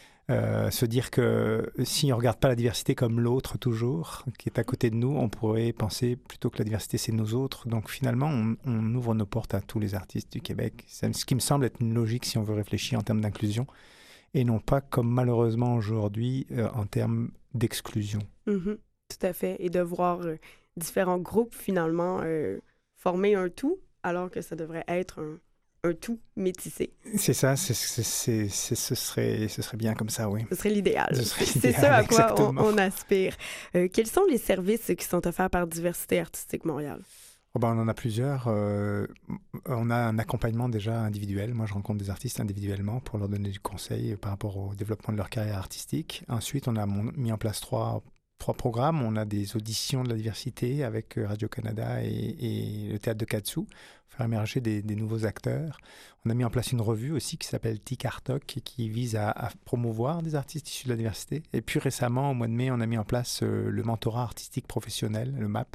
euh, se dire que si on ne regarde pas la diversité comme l'autre toujours, qui est à côté de nous, on pourrait penser plutôt que la diversité c'est nos autres. Donc finalement, on, on ouvre nos portes à tous les artistes du Québec. C'est ce qui me semble être une logique si on veut réfléchir en termes d'inclusion, et non pas comme malheureusement aujourd'hui euh, en termes d'exclusion. Mhm. Tout à fait. Et de voir euh, différents groupes, finalement, euh, former un tout, alors que ça devrait être un, un tout métissé. C'est ça, c'est, c'est, c'est, c'est, ce, serait, ce serait bien comme ça, oui. Ce serait l'idéal. Ce serait C'est l'idéal, ça à quoi on, exactement. on aspire. Euh, quels sont les services qui sont offerts par Diversité artistique Montréal? Oh ben, on en a plusieurs. Euh, on a un accompagnement déjà individuel. Moi, je rencontre des artistes individuellement pour leur donner du conseil par rapport au développement de leur carrière artistique. Ensuite, on a mon- mis en place trois trois programmes. On a des auditions de la diversité avec Radio-Canada et, et le Théâtre de Katsu, faire émerger des, des nouveaux acteurs. On a mis en place une revue aussi qui s'appelle Tikartok et qui vise à, à promouvoir des artistes issus de la diversité. Et puis récemment, au mois de mai, on a mis en place euh, le mentorat artistique professionnel, le M A P,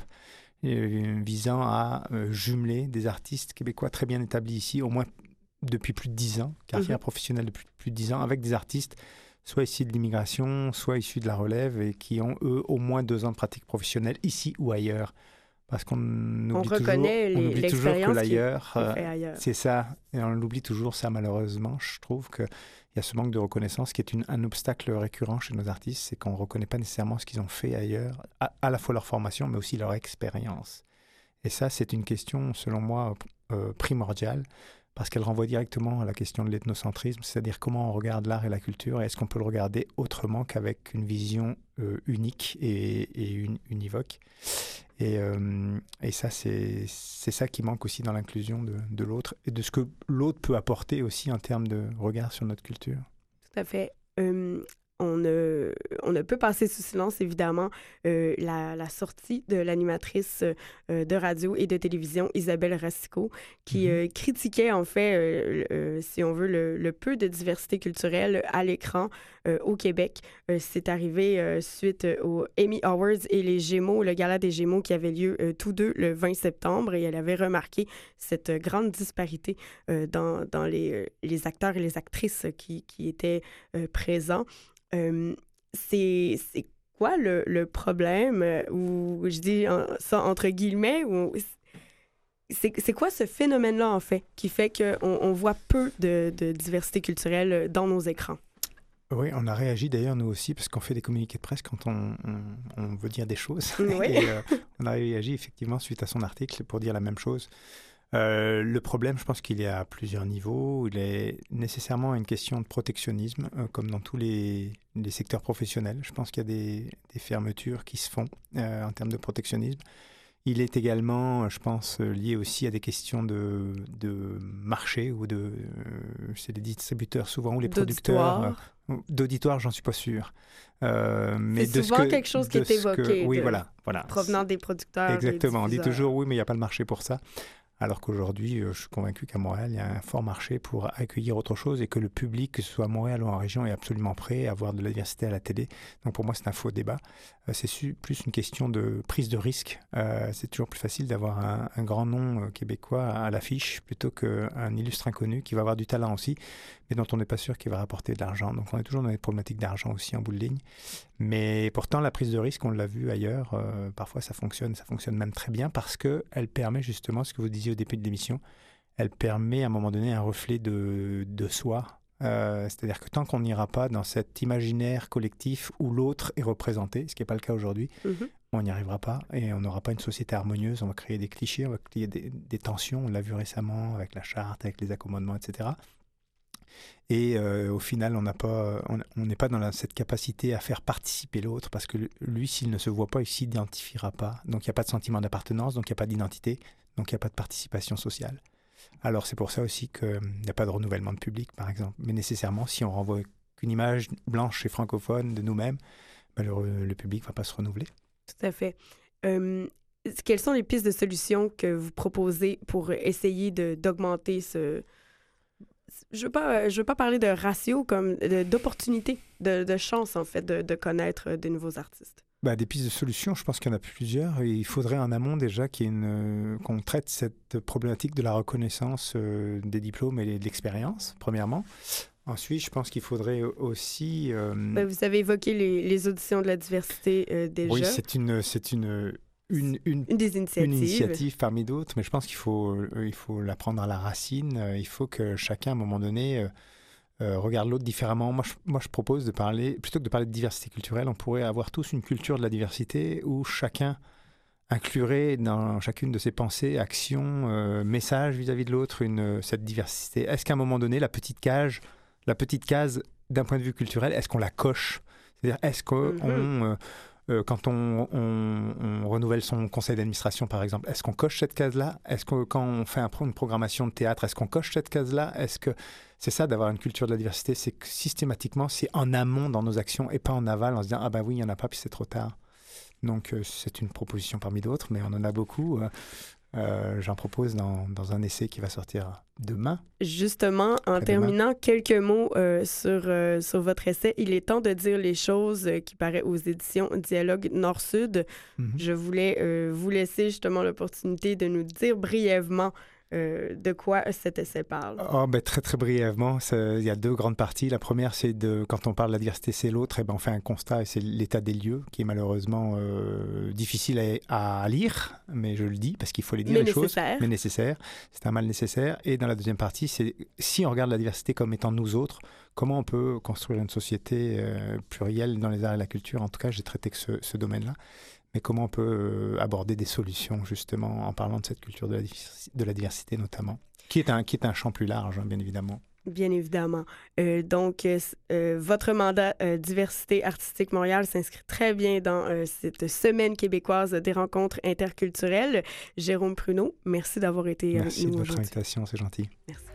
euh, visant à euh, jumeler des artistes québécois très bien établis ici, au moins depuis plus de dix ans, carrière mmh. professionnelle depuis plus de dix ans, avec des artistes soit issus de l'immigration, soit issus de la relève et qui ont, eux, au moins deux ans de pratique professionnelle ici ou ailleurs. Parce qu'on oublie, on toujours, les, on oublie toujours que l'ailleurs, qui, qui euh, c'est ça. Et on l'oublie toujours, ça, malheureusement. Je trouve qu'il y a ce manque de reconnaissance qui est une, un obstacle récurrent chez nos artistes, c'est qu'on ne reconnaît pas nécessairement ce qu'ils ont fait ailleurs, à, à la fois leur formation, mais aussi leur expérience. Et ça, c'est une question, selon moi, euh, primordiale, parce qu'elle renvoie directement à la question de l'ethnocentrisme, c'est-à-dire comment on regarde l'art et la culture, et est-ce qu'on peut le regarder autrement qu'avec une vision euh, unique et, et une, univoque. Et, euh, et ça, c'est, c'est ça qui manque aussi dans l'inclusion de, de l'autre, et de ce que l'autre peut apporter aussi en termes de regard sur notre culture. Tout à fait. Euh, on, ne, on ne peut passer sous silence, évidemment, euh, la, la sortie de l'animatrice euh, de radio et de télévision, Isabelle Racicot, qui mm-hmm. euh, critiquait, en fait, euh, euh, si on veut, le, le peu de diversité culturelle à l'écran euh, au Québec. Euh, c'est arrivé euh, suite aux Emmy Awards et les Gémeaux, le gala des Gémeaux qui avait lieu euh, tous deux le vingt septembre, et elle avait remarqué cette euh, grande disparité euh, dans, dans les, euh, les acteurs et les actrices qui, qui étaient euh, présents. Euh, c'est, c'est quoi le, le problème, ou je dis en, ça entre guillemets, ou c'est, c'est quoi ce phénomène-là, en fait, qui fait qu'on on voit peu de, de diversité culturelle dans nos écrans? Oui, on a réagi d'ailleurs, nous aussi, parce qu'on fait des communiqués de presse quand on, on, on veut dire des choses. Oui. Et euh, on a réagi effectivement suite à son article pour dire la même chose. Euh, le problème, je pense qu'il y a à plusieurs niveaux. Il est nécessairement une question de protectionnisme, euh, comme dans tous les, les secteurs professionnels. Je pense qu'il y a des, des fermetures qui se font euh, en termes de protectionnisme. Il est également, je pense, lié aussi à des questions de, de marché ou de, euh, c'est les distributeurs souvent ou les producteurs. Euh, d'auditoire, j'en suis pas sûr. Euh, mais c'est de souvent ce que, quelque chose qui est évoqué. Que, oui, de, voilà, voilà. Provenant des producteurs. Exactement. On dit toujours oui, mais il n'y a pas le marché pour ça. Alors qu'aujourd'hui, je suis convaincu qu'à Montréal, il y a un fort marché pour accueillir autre chose et que le public, que ce soit à Montréal ou en région, est absolument prêt à avoir de la diversité à la télé. Donc pour moi, c'est un faux débat. Euh, c'est su- plus une question de prise de risque. Euh, c'est toujours plus facile d'avoir un, un grand nom euh, québécois à l'affiche plutôt qu'un illustre inconnu qui va avoir du talent aussi, mais dont on n'est pas sûr qu'il va rapporter de l'argent. Donc on est toujours dans des problématiques d'argent aussi en bout de ligne. Mais pourtant, la prise de risque, on l'a vu ailleurs, euh, parfois ça fonctionne, ça fonctionne même très bien parce qu'elle permet justement, ce que vous disiez au début de l'émission, elle permet à un moment donné un reflet de, de soi. Euh, c'est-à-dire que tant qu'on n'ira pas dans cet imaginaire collectif où l'autre est représenté, ce qui n'est pas le cas aujourd'hui, mm-hmm. on n'y arrivera pas et on n'aura pas une société harmonieuse, on va créer des clichés, on va créer des, des tensions, on l'a vu récemment avec la charte, avec les accommodements, et cetera. Et euh, au final, on n'a pas, on n'est pas dans la, cette capacité à faire participer l'autre parce que lui, s'il ne se voit pas, il ne s'identifiera pas. Donc, il n'y a pas de sentiment d'appartenance, donc il n'y a pas d'identité, donc il n'y a pas de participation sociale. Alors, c'est pour ça aussi qu'il n'y a pas de renouvellement de public, par exemple. Mais nécessairement, si on renvoie qu'une image blanche et francophone de nous-mêmes, ben le, le public ne va pas se renouveler. Tout à fait. Euh, quelles sont les pistes de solutions que vous proposez pour essayer de, d'augmenter ce... Je ne veux pas, je veux pas parler de ratio, comme de, d'opportunité, de, de chance, en fait, de, de connaître de nouveaux artistes. Bah, des pistes de solutions, je pense qu'il y en a plusieurs. Et il faudrait en amont déjà qu'il y ait une, qu'on traite cette problématique de la reconnaissance euh, des diplômes et de l'expérience, premièrement. Ensuite, je pense qu'il faudrait aussi... Euh... Ben, vous avez évoqué les, les auditions de la diversité euh, déjà. Oui, c'est une... C'est une Une, une, une des initiatives. Une initiative parmi d'autres, mais je pense qu'il faut, euh, il faut la prendre à la racine. Euh, il faut que chacun, à un moment donné, euh, euh, regarde l'autre différemment. Moi je, moi, je propose de parler, plutôt que de parler de diversité culturelle, on pourrait avoir tous une culture de la diversité où chacun inclurait dans chacune de ses pensées, actions, euh, messages vis-à-vis de l'autre, une, cette diversité. Est-ce qu'à un moment donné, la petite cage, la petite case, d'un point de vue culturel, est-ce qu'on la coche ? C'est-à-dire, est-ce qu'on... Mm-hmm. Euh, Euh, quand on, on, on renouvelle son conseil d'administration, par exemple, est-ce qu'on coche cette case-là ? Est-ce que quand on fait un, une programmation de théâtre, est-ce qu'on coche cette case-là ? Est-ce que c'est ça d'avoir une culture de la diversité ? C'est que systématiquement, c'est en amont dans nos actions et pas en aval en se disant « Ah ben oui, il n'y en a pas, puis c'est trop tard ». Donc, euh, c'est une proposition parmi d'autres, mais on en a beaucoup. Euh, euh, j'en propose dans, dans un essai qui va sortir demain. Justement, en terminant, quelques mots euh, sur, euh, sur votre essai. Il est temps de dire les choses euh, qui paraît aux éditions Dialogue Nord-Sud. Mm-hmm. Je voulais euh, vous laisser justement l'opportunité de nous dire brièvement Euh, de quoi cet essai parle? Oh, ben, très, très brièvement. Il y a deux grandes parties. La première, c'est de, quand on parle de la diversité, c'est l'autre. Eh ben, on fait un constat et c'est l'état des lieux qui est malheureusement euh, difficile à, à lire, mais je le dis parce qu'il faut les dire, mais les nécessaire. choses. Mais nécessaire. C'est un mal nécessaire. Et dans la deuxième partie, c'est si on regarde la diversité comme étant nous autres, comment on peut construire une société euh, plurielle dans les arts et la culture. En tout cas, j'ai traité que ce, ce domaine-là. Mais comment on peut aborder des solutions, justement, en parlant de cette culture de la, de la diversité, notamment, qui est un, qui est un champ plus large, hein, bien évidemment. Bien évidemment. Euh, donc, euh, votre mandat euh, Diversité artistique Montréal s'inscrit très bien dans euh, cette semaine québécoise des rencontres interculturelles. Jérôme Pruneau, merci d'avoir été avec nous nous aujourd'hui. Merci de votre aujourd'hui. invitation, c'est gentil. Merci.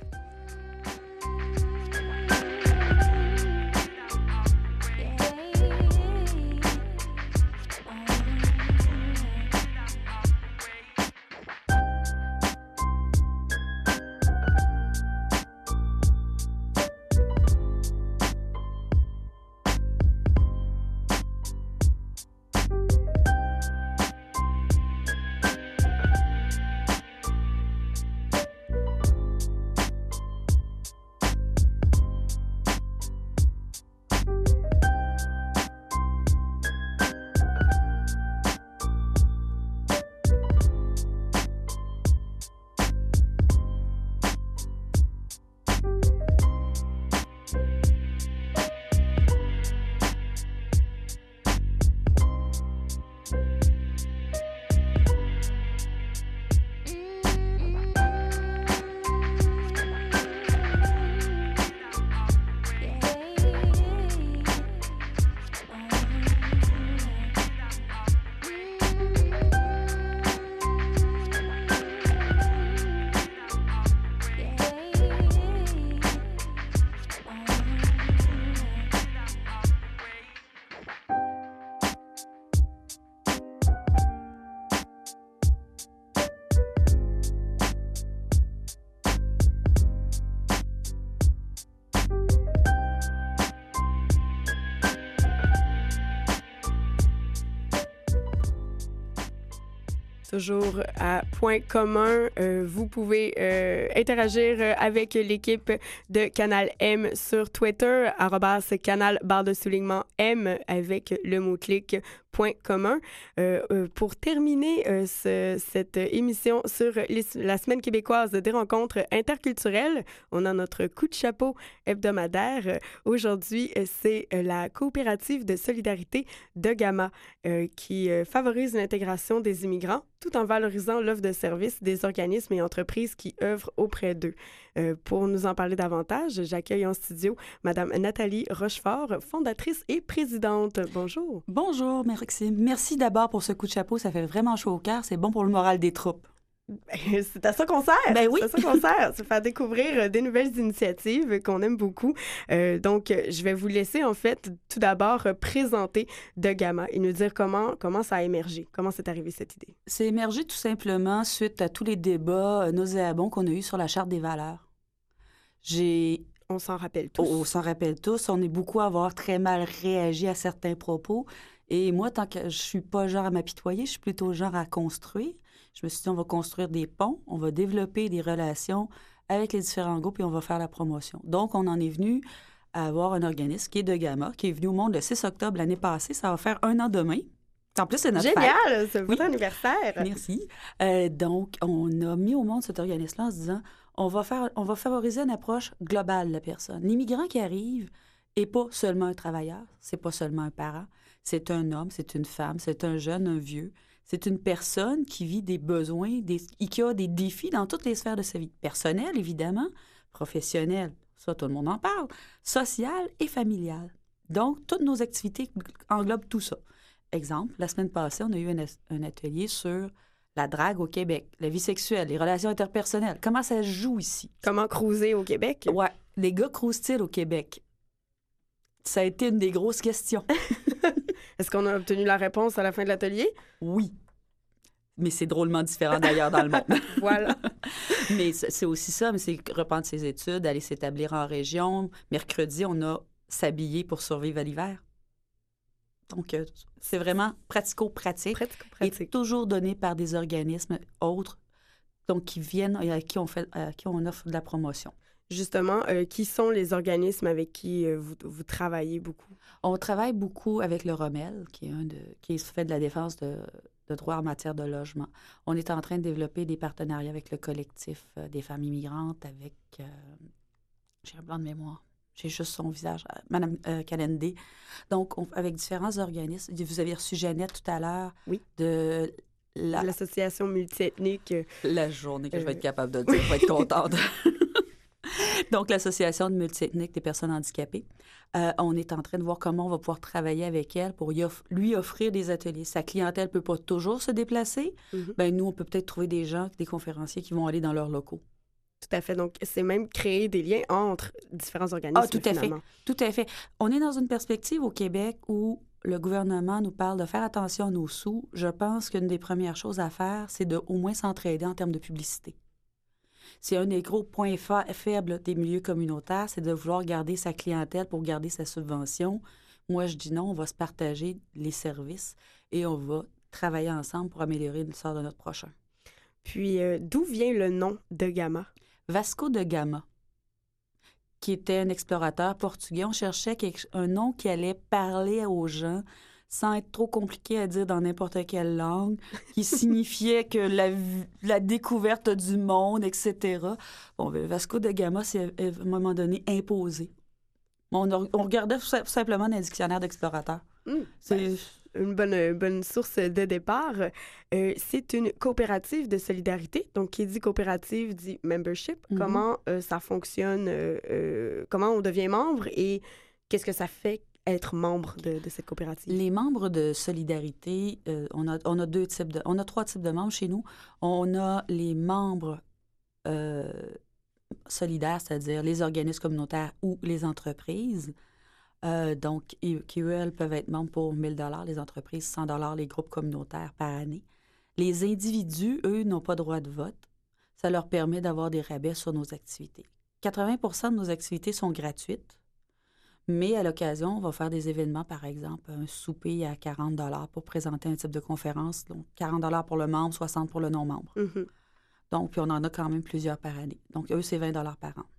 Toujours à Point commun, euh, vous pouvez euh, interagir avec l'équipe de Canal M sur Twitter, arrobas canal barre de soulignement M avec le mot-clic Point commun. Euh, euh, pour terminer euh, ce, cette émission sur les, la Semaine québécoise des rencontres interculturelles, on a notre coup de chapeau hebdomadaire. Euh, aujourd'hui, c'est la coopérative de solidarité de Gamma euh, qui euh, favorise l'intégration des immigrants tout en valorisant l'offre de services des organismes et entreprises qui œuvrent auprès d'eux. Euh, pour nous en parler davantage, j'accueille en studio Mme Nathalie Rochefort, fondatrice et présidente. Bonjour. Bonjour, Maxime. Merci d'abord pour ce coup de chapeau. Ça fait vraiment chaud au cœur. C'est bon pour le moral des troupes. Ben, c'est à ça qu'on sert. Ben oui. C'est à ça qu'on sert. C'est faire découvrir des nouvelles initiatives qu'on aime beaucoup. Euh, donc, je vais vous laisser, en fait, tout d'abord présenter De Gamma et nous dire comment, comment ça a émergé. Comment c'est arrivé cette idée? C'est émergé tout simplement suite à tous les débats nauséabonds qu'on a eus sur la Charte des valeurs. J'ai... On s'en rappelle tous. On, on s'en rappelle tous. On est beaucoup à avoir très mal réagi à certains propos. Et moi, tant que je suis pas genre à m'apitoyer, je suis plutôt genre à construire. Je me suis dit, on va construire des ponts, on va développer des relations avec les différents groupes et on va faire la promotion. Donc, on en est venu à avoir un organisme qui est De Gamma, qui est venu au monde le six octobre l'année passée. Ça va faire un an demain. En plus, c'est notre Génial! fête. C'est votre oui. anniversaire! Merci. Euh, donc, on a mis au monde cet organisme-là en se disant, on va, faire, on va favoriser une approche globale de la personne. L'immigrant qui arrive n'est pas seulement un travailleur, c'est pas seulement un parent, c'est un homme, c'est une femme, c'est un jeune, un vieux. C'est une personne qui vit des besoins, des, qui a des défis dans toutes les sphères de sa vie. Personnelle, évidemment, professionnelle, ça, tout le monde en parle, sociale et familiale. Donc, toutes nos activités englobent tout ça. Exemple, la semaine passée, on a eu un, un atelier sur la drague au Québec, la vie sexuelle, les relations interpersonnelles. Comment ça se joue ici? Comment cruiser au Québec? Ouais. Les gars cruisent-ils au Québec? Ça a été une des grosses questions. Est-ce qu'on a obtenu la réponse à la fin de l'atelier? Oui. Mais c'est drôlement différent d'ailleurs dans le monde. Voilà. Mais c'est aussi ça, mais c'est reprendre ses études, aller s'établir en région. Mercredi, on a s'habiller pour survivre à l'hiver. Donc, euh, c'est vraiment pratico-pratique. Pratico-pratique. Et toujours donné par des organismes autres, donc qui viennent et à qui on, fait, à qui on offre de la promotion. Justement, euh, qui sont les organismes avec qui euh, vous, vous travaillez beaucoup? On travaille beaucoup avec le ROMEL, qui est un de, qui fait de la défense de, de droits en matière de logement. On est en train de développer des partenariats avec le collectif euh, des femmes immigrantes, avec... Euh, j'ai un blanc de mémoire. J'ai juste son visage, euh, Mme euh, Calendé. Donc, on, avec différents organismes. Vous avez reçu Jeannette tout à l'heure. Oui. De la... l'association multiethnique. Euh, la journée que euh... je vais être capable de dire, je vais être contente. Donc, l'Association de multiethnique des personnes handicapées. Euh, on est en train de voir comment on va pouvoir travailler avec elle pour lui, off- lui offrir des ateliers. Sa clientèle ne peut pas toujours se déplacer. Mm-hmm. Bien, nous, on peut peut-être trouver des gens, des conférenciers qui vont aller dans leurs locaux. Tout à fait. Donc, c'est même créer des liens entre différents organismes, Ah, tout à finalement. fait. Tout à fait. On est dans une perspective au Québec où le gouvernement nous parle de faire attention à nos sous. Je pense qu'une des premières choses à faire, c'est de au moins s'entraider en termes de publicité. C'est un des gros points fa- faibles des milieux communautaires, c'est de vouloir garder sa clientèle pour garder sa subvention. Moi, je dis non, on va se partager les services et on va travailler ensemble pour améliorer le sort de notre prochain. Puis, euh, d'où vient le nom de Gama? Vasco de Gama, qui était un explorateur portugais. On cherchait quelque, un nom qui allait parler aux gens sans être trop compliqué à dire dans n'importe quelle langue, qui signifiait que la, la découverte du monde, et cetera. Bon, ben, Vasco de Gama, c'est à un moment donné imposé. On, a, on regardait tout simplement dans le dictionnaire d'explorateurs. Mmh, c'est une bonne, bonne source de départ. Euh, c'est une coopérative de solidarité. Donc, qui dit coopérative dit membership. Mm-hmm. Comment euh, ça fonctionne? Euh, euh, comment on devient membre et qu'est-ce que ça fait être membre de, de cette coopérative? Les membres de solidarité, euh, on, a, on a deux types de... On a trois types de membres chez nous. On a les membres euh, solidaires, c'est-à-dire les organismes communautaires ou les entreprises. Euh, donc, qui, eux, elles peuvent être membres pour mille dollars, les entreprises, cent dollars, les groupes communautaires par année. Les individus, eux, n'ont pas droit de vote. Ça leur permet d'avoir des rabais sur nos activités. quatre-vingts pour cent de nos activités sont gratuites, mais à l'occasion, on va faire des événements, par exemple, un souper à quarante dollars pour présenter un type de conférence. Donc, quarante dollars pour le membre, soixante pour le non-membre. Mm-hmm. Donc, puis on en a quand même plusieurs par année. Donc, eux, c'est vingt dollars par an.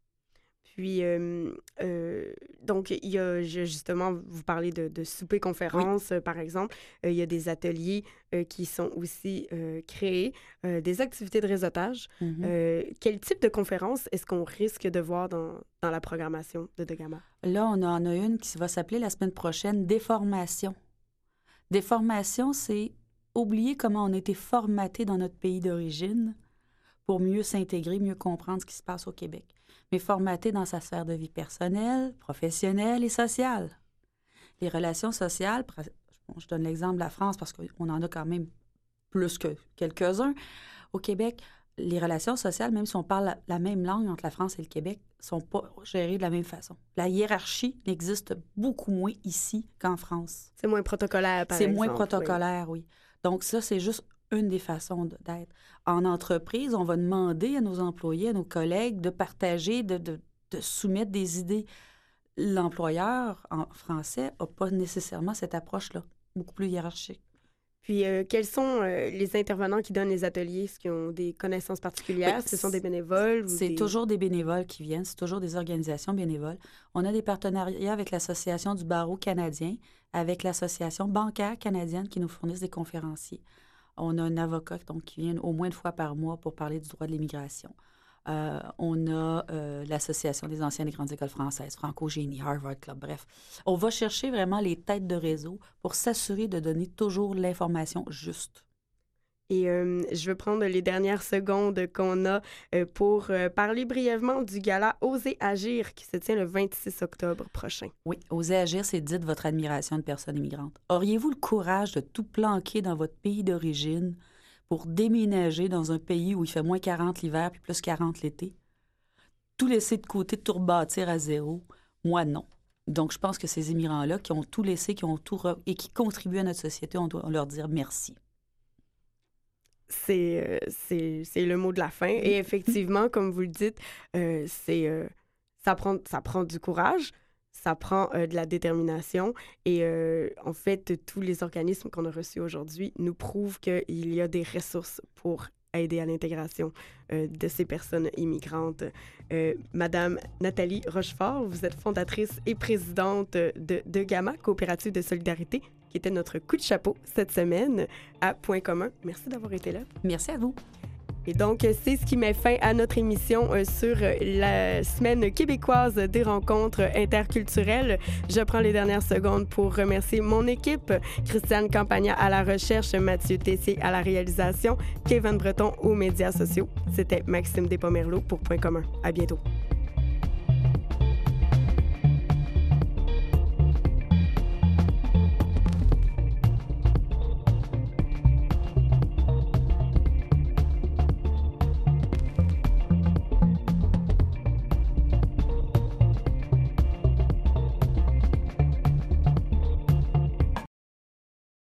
Puis, euh, euh, donc, il y a justement, vous parlez de, de souper-conférence, oui. euh, par exemple. Euh, il y a des ateliers euh, qui sont aussi euh, créés, euh, des activités de réseautage. Mm-hmm. Euh, quel type de conférence est-ce qu'on risque de voir dans, dans la programmation de De Gama? Là, on en a une qui va s'appeler la semaine prochaine « Déformation ». Déformation, c'est oublier comment on a été formaté dans notre pays d'origine pour mieux s'intégrer, mieux comprendre ce qui se passe au Québec. Mais formaté dans sa sphère de vie personnelle, professionnelle et sociale. Les relations sociales, bon, je donne l'exemple de la France parce qu'on en a quand même plus que quelques-uns. Au Québec, les relations sociales, même si on parle la, la même langue entre la France et le Québec, ne sont pas gérées de la même façon. La hiérarchie n'existe beaucoup moins ici qu'en France. C'est moins protocolaire, par C'est exemple. C'est moins protocolaire, oui. oui. Donc ça, c'est juste une des façons d'être. En entreprise, on va demander à nos employés, à nos collègues de partager, de, de, de soumettre des idées. L'employeur, en français, n'a pas nécessairement cette approche-là, beaucoup plus hiérarchique. Puis, euh, quels sont euh, les intervenants qui donnent les ateliers? Est-ce qu'ils ont des connaissances particulières? Oui, ce sont des bénévoles? C'est des... toujours des bénévoles qui viennent. C'est toujours des organisations bénévoles. On a des partenariats avec l'Association du barreau canadien, avec l'Association bancaire canadienne qui nous fournissent des conférenciers. On a un avocat donc, qui vient au moins une fois par mois pour parler du droit de l'immigration. Euh, on a euh, l'Association des anciennes et grandes écoles françaises, Franco-Génie, Harvard Club, bref. On va chercher vraiment les têtes de réseau pour s'assurer de donner toujours l'information juste. Et euh, je veux prendre les dernières secondes qu'on a euh, pour euh, parler brièvement du gala Oser agir qui se tient le vingt-six octobre prochain. Oui, Oser agir, c'est dites votre admiration de personnes immigrantes. Auriez-vous le courage de tout planquer dans votre pays d'origine pour déménager dans un pays où il fait moins quarante l'hiver puis plus quarante l'été? Tout laisser de côté, tout rebâtir à zéro? Moi, non. Donc, je pense que ces immigrants-là qui ont tout laissé, qui ont tout re- et qui contribuent à notre société, on doit leur dire merci. C'est, euh, c'est, c'est le mot de la fin. Et effectivement, comme vous le dites, euh, c'est, euh, ça, prend, ça prend du courage, ça prend euh, de la détermination. Et euh, en fait, tous les organismes qu'on a reçus aujourd'hui nous prouvent qu'il y a des ressources pour aider à l'intégration euh, de ces personnes immigrantes. Euh, Madame Nathalie Rochefort, vous êtes fondatrice et présidente de, de Gamma, coopérative de solidarité, qui était notre coup de chapeau cette semaine à Point commun. Merci d'avoir été là. Merci à vous. Et donc, c'est ce qui met fin à notre émission euh, sur la semaine québécoise des rencontres interculturelles. Je prends les dernières secondes pour remercier mon équipe, Christiane Campagna à la recherche, Mathieu Tessier à la réalisation, Kevin Breton aux médias sociaux. C'était Maxime Despomerleau pour Point commun. À bientôt.